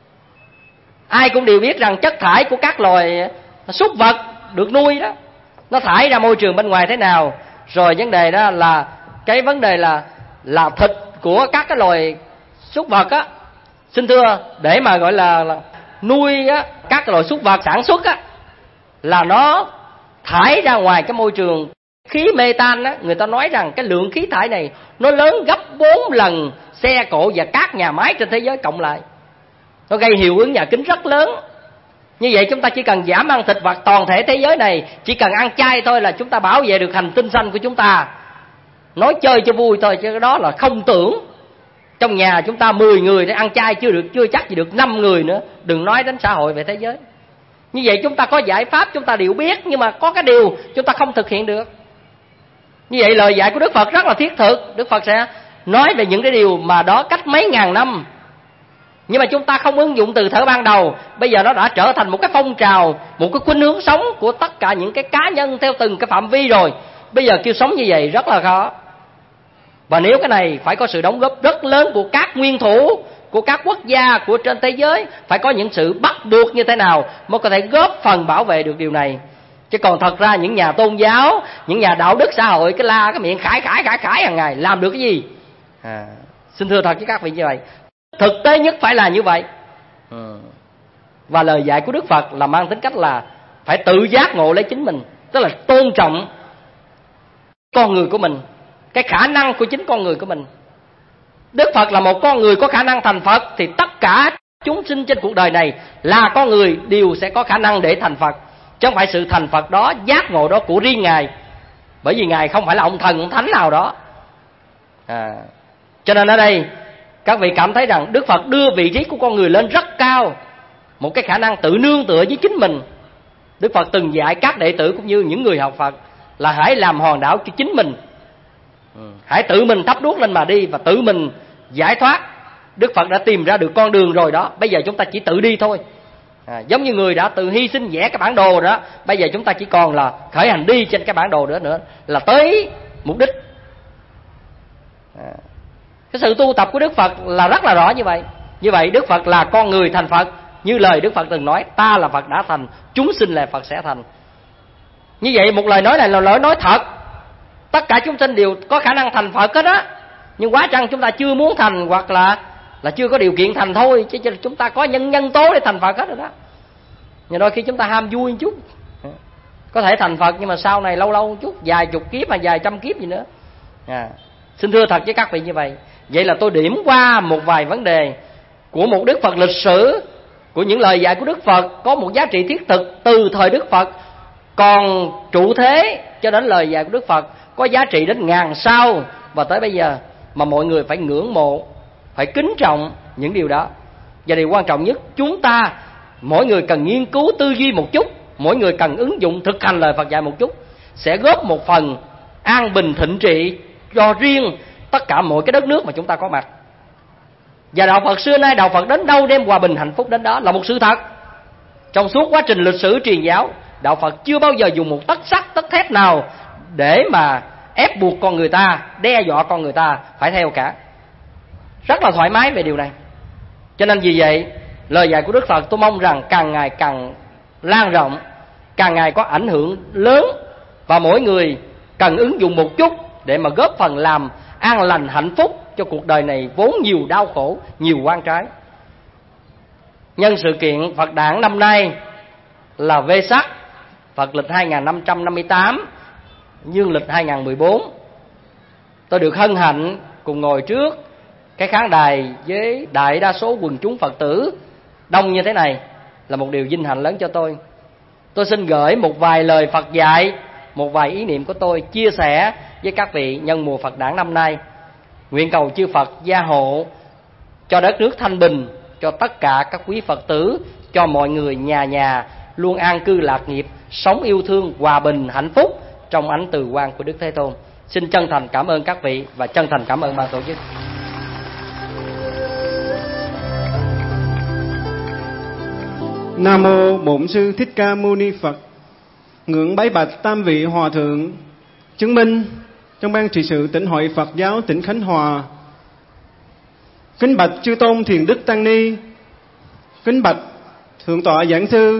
Ai cũng đều biết rằng chất thải của các loài súc vật được nuôi đó, nó thải ra môi trường bên ngoài thế nào. Rồi vấn đề đó là cái vấn đề là là thịt của các cái loài súc vật á. Xin thưa, để mà gọi là, là nuôi á, các cái loài súc vật sản xuất á, là nó thải ra ngoài cái môi trường khí methane á. Người ta nói rằng cái lượng khí thải này nó lớn gấp bốn lần xe cộ và các nhà máy trên thế giới cộng lại. Nó gây hiệu ứng nhà kính rất lớn. Như vậy chúng ta chỉ cần giảm ăn thịt vật, toàn thể thế giới này chỉ cần ăn chay thôi là chúng ta bảo vệ được hành tinh xanh của chúng ta. Nói chơi cho vui thôi, chứ đó là không tưởng. Trong nhà chúng ta mười người để ăn chay chưa được, chưa chắc gì được năm người nữa, đừng nói đến xã hội về thế giới. Như vậy chúng ta có giải pháp, chúng ta đều biết, nhưng mà có cái điều chúng ta không thực hiện được. Như vậy lời dạy của Đức Phật rất là thiết thực. Đức Phật sẽ nói về những cái điều mà đó cách mấy ngàn năm, nhưng mà chúng ta không ứng dụng từ thời ban đầu. Bây giờ nó đã trở thành một cái phong trào, một cái khuynh hướng sống của tất cả những cái cá nhân theo từng cái phạm vi rồi. Bây giờ kêu sống như vậy rất là khó. Và nếu cái này phải có sự đóng góp rất lớn của các nguyên thủ, của các quốc gia, của trên thế giới, phải có những sự bắt buộc như thế nào mới có thể góp phần bảo vệ được điều này. Chứ còn thật ra những nhà tôn giáo, những nhà đạo đức xã hội cái la cái miệng khải khải khải khải hàng ngày làm được cái gì? À, xin thưa thật với các vị như vậy. Thực tế nhất phải là như vậy. Ừ. Và lời dạy của Đức Phật là mang tính cách là phải tự giác ngộ lấy chính mình, tức là tôn trọng con người của mình, cái khả năng của chính con người của mình. Đức Phật là một con người có khả năng thành Phật, thì tất cả chúng sinh trên cuộc đời này là con người đều sẽ có khả năng để thành Phật, chứ không phải sự thành Phật đó, giác ngộ đó của riêng Ngài. Bởi vì Ngài không phải là ông thần, ông thánh nào đó. À, cho nên ở đây các vị cảm thấy rằng Đức Phật đưa vị trí của con người lên rất cao, một cái khả năng tự nương tựa với chính mình. Đức Phật từng dạy các đệ tử cũng như những người học Phật là hãy làm hòn đảo cho chính mình. Hãy tự mình thắp đuốc lên mà đi và tự mình giải thoát. Đức Phật đã tìm ra được con đường rồi đó, bây giờ chúng ta chỉ tự đi thôi. À, giống như người đã tự hy sinh vẽ cái bản đồ đó, bây giờ chúng ta chỉ còn là khởi hành đi trên cái bản đồ nữa nữa là tới mục đích. À, cái sự tu tập của Đức Phật là rất là rõ như vậy. Như vậy Đức Phật là con người thành Phật Như lời Đức Phật từng nói, ta là Phật đã thành, chúng sinh là Phật sẽ thành. Như vậy một lời nói này là lời nói thật. Tất cả chúng sinh đều có khả năng thành Phật hết á. Nhưng quá chăng chúng ta chưa muốn thành, hoặc là là chưa có điều kiện thành thôi, chứ chúng ta có nhân nhân tố để thành Phật hết rồi đó. Nhưng đôi khi chúng ta ham vui một chút, có thể thành Phật, nhưng mà sau này lâu lâu một chút, vài chục kiếp mà vài trăm kiếp gì nữa. À, xin thưa thật với các vị như vậy. Vậy là tôi điểm qua một vài vấn đề của một Đức Phật lịch sử, của những lời dạy của Đức Phật có một giá trị thiết thực từ thời Đức Phật, còn trụ thế cho đến lời dạy của Đức Phật có giá trị đến ngàn sau và tới bây giờ, mà mọi người phải ngưỡng mộ, phải kính trọng những điều đó. Và điều quan trọng nhất, chúng ta mỗi người cần nghiên cứu tư duy một chút, mỗi người cần ứng dụng thực hành lời Phật dạy một chút, sẽ góp một phần an bình thịnh trị cho riêng tất cả mọi cái đất nước mà chúng ta có mặt. Và đạo Phật xưa nay, đạo Phật đến đâu đem hòa bình hạnh phúc đến đó là một sự thật. Trong suốt quá trình lịch sử truyền giáo, đạo Phật chưa bao giờ dùng một tất sắt tất thép nào để mà ép buộc con người ta, đe dọa con người ta phải theo cả. Rất là thoải mái về điều này. Cho nên vì vậy, lời dạy của Đức Phật tôi mong rằng càng ngày càng lan rộng, càng ngày có ảnh hưởng lớn, và mỗi người cần ứng dụng một chút để mà góp phần làm an lành hạnh phúc cho cuộc đời này vốn nhiều đau khổ, nhiều oan trái. Nhân sự kiện Phật đản năm nay là Vesak, Phật lịch hai nghìn năm trăm năm mươi tám, dương lịch hai nghìn không trăm mười bốn. Tôi được hân hạnh cùng ngồi trước cái khán đài với đại đa số quần chúng Phật tử đông như thế này là một điều vinh hạnh lớn cho tôi. Tôi xin gửi một vài lời Phật dạy, một vài ý niệm của tôi chia sẻ với các vị nhân mùa Phật đản năm nay. Nguyện cầu chư Phật gia hộ cho đất nước thanh bình, cho tất cả các quý Phật tử, cho mọi người nhà nhà luôn an cư lạc nghiệp, sống yêu thương, hòa bình, hạnh phúc trong ánh từ quang của Đức Thế Tôn. Xin chân thành cảm ơn các vị và chân thành cảm ơn ban tổ chức. Nam mô Bổn Sư Thích Ca Mâu Ni Phật. Ngưỡng bái bạch tam vị hòa thượng chứng minh trong ban trị sự tỉnh hội Phật giáo tỉnh Khánh Hòa. Kính bạch chư tôn thiền đức tăng ni. Kính bạch thượng tọa giảng sư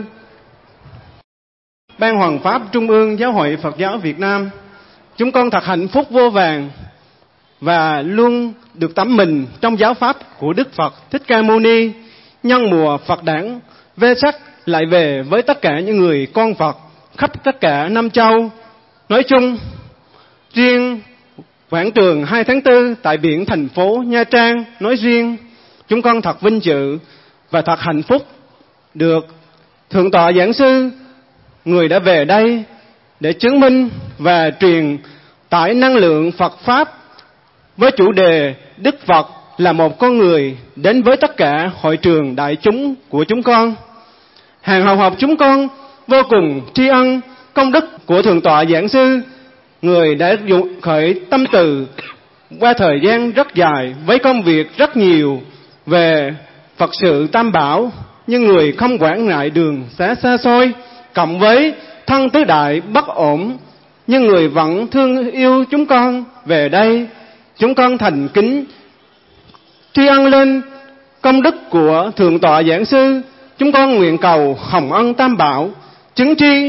Ban Hoằng Pháp Trung ương Giáo hội Phật giáo Việt Nam. Chúng con thật hạnh phúc vô vàn và luôn được tắm mình trong giáo pháp của Đức Phật Thích Ca Mâu Ni. Nhân mùa Phật đản Vesak lại về với tất cả những người con Phật khắp tất cả năm châu nói chung, riêng quảng trường hai tháng tư tại biển thành phố Nha Trang nói riêng. Chúng con thật vinh dự và thật hạnh phúc được thượng tọa giảng sư, người đã về đây để chứng minh và truyền tải năng lượng Phật Pháp với chủ đề Đức Phật là một con người đến với tất cả hội trường đại chúng của chúng con. Hàng hào học chúng con vô cùng tri ân công đức của thượng tọa giảng sư, người đã khởi tâm từ qua thời gian rất dài với công việc rất nhiều về Phật sự Tam Bảo, nhưng người không quản ngại đường xá xa xôi, cộng với thân tứ đại bất ổn, nhưng người vẫn thương yêu chúng con về đây. Chúng con thành kính tri ân lên công đức của thượng tọa giảng sư. Chúng con nguyện cầu hồng ân Tam Bảo chứng tri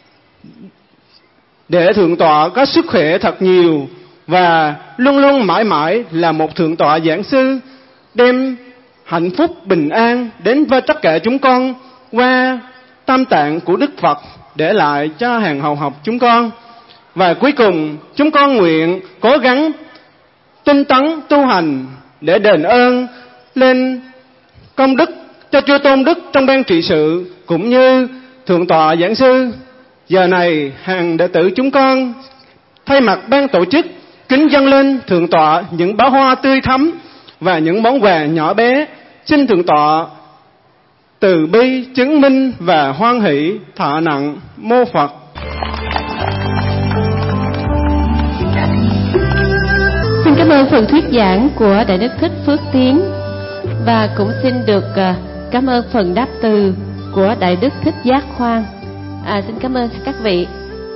để thượng tọa có sức khỏe thật nhiều và luôn luôn mãi mãi là một thượng tọa giảng sư, đem hạnh phúc bình an đến với tất cả chúng con qua tam tạng của Đức Phật để lại cho hàng hầu học chúng con. Và cuối cùng chúng con nguyện cố gắng tinh tấn tu hành để đền ơn lên công đức cho chư tôn đức trong ban trị sự cũng như thượng tọa giảng sư. Giờ này hàng đệ tử chúng con thay mặt ban tổ chức kính dâng lên thượng tọa những bó hoa tươi thắm và những món quà nhỏ bé. Xin thượng tọa từ bi chứng minh và hoan hỷ thọ nặng. Mô Phật. Xin cảm ơn phần thuyết giảng của Đại Đức Thích Phước Tiến, và cũng xin được cảm ơn phần đáp từ của Đại Đức Thích Giác Khoan. À, xin cảm ơn các vị.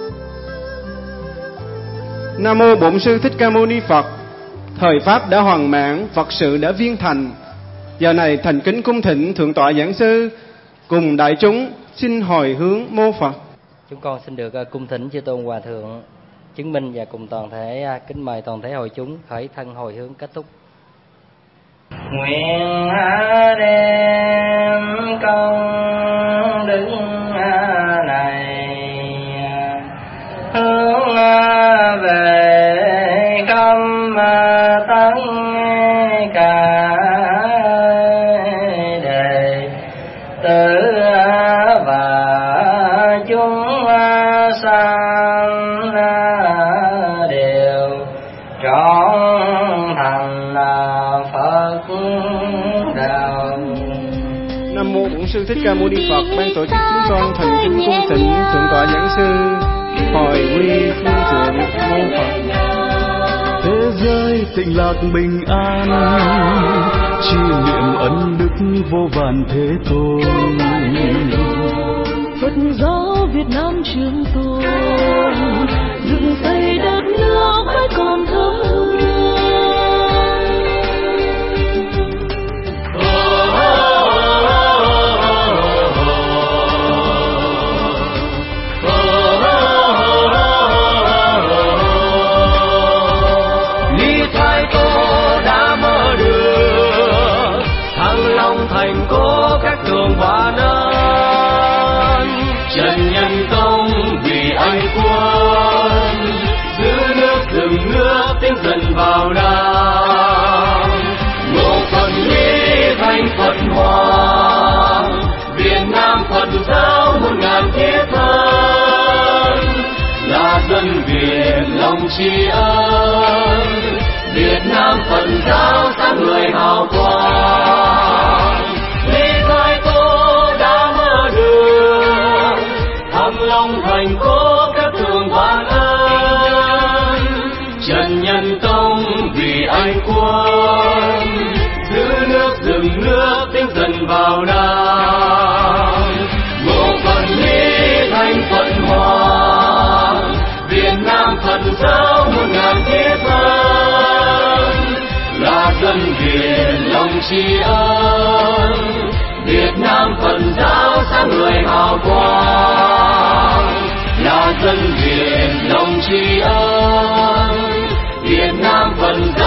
Nam mô Bổn Sư Thích Ca Mâu Ni Phật. Thời pháp đã hoàn mãn, Phật sự đã viên thành. Giờ này thành kính cung thỉnh thượng tọa giảng sư cùng đại chúng xin hồi hướng mô Phật. Chúng con xin được cung thỉnh chư tôn hòa thượng chứng minh và cùng toàn thể kính mời toàn thể hội chúng khởi thân hồi hướng kết thúc. Nguyện đem công đức này hướng về khâm tất cả đệ tử và chúng sanh đều trọn thành Phật đạo. Nam mô Bổn Sư Thích Ca Mâu Ni Phật. Ban tổ chức chúng con thành kính cung thỉnh thượng tọa giảng sư hồi quy phương trượng mô Phật. Thế giới tịnh lạc bình an, chi niệm ân đức vô vàn thế tôn. Phật giáo Việt Nam trường tồn, dựng xây đất nước mới còn thơm hương. Lý Thái Tổ đã mở đường, Thăng Long thành cố các đường hóa nan. Trần Nhân Tông vì anh quân, giữ nước dừng nước tiến dần vào Nam. Ngộ Phật Lý thành Phật Hoàng, Việt Nam Phật giáo muôn ngàn thiết thân. Là dân Việt lòng tri ân, Việt Nam Phật giáo sáng người hào quang. Lý Thái Tổ đã mở đường, Thăng Long thành cố các thường vạn ân. Trần Nhân Tông vì anh quân, giữ nước dừng nước tiến dần vào Nam. Ngộ Phật Lý thành Phật Hoàng, Việt Nam Phật giáo muôn ngàn thiết thân. Là dân Việt lòng tri ân, Việt Nam Phật giáo sáng người hào quang. Là dân Việt lòng tri ân, Việt Nam Phật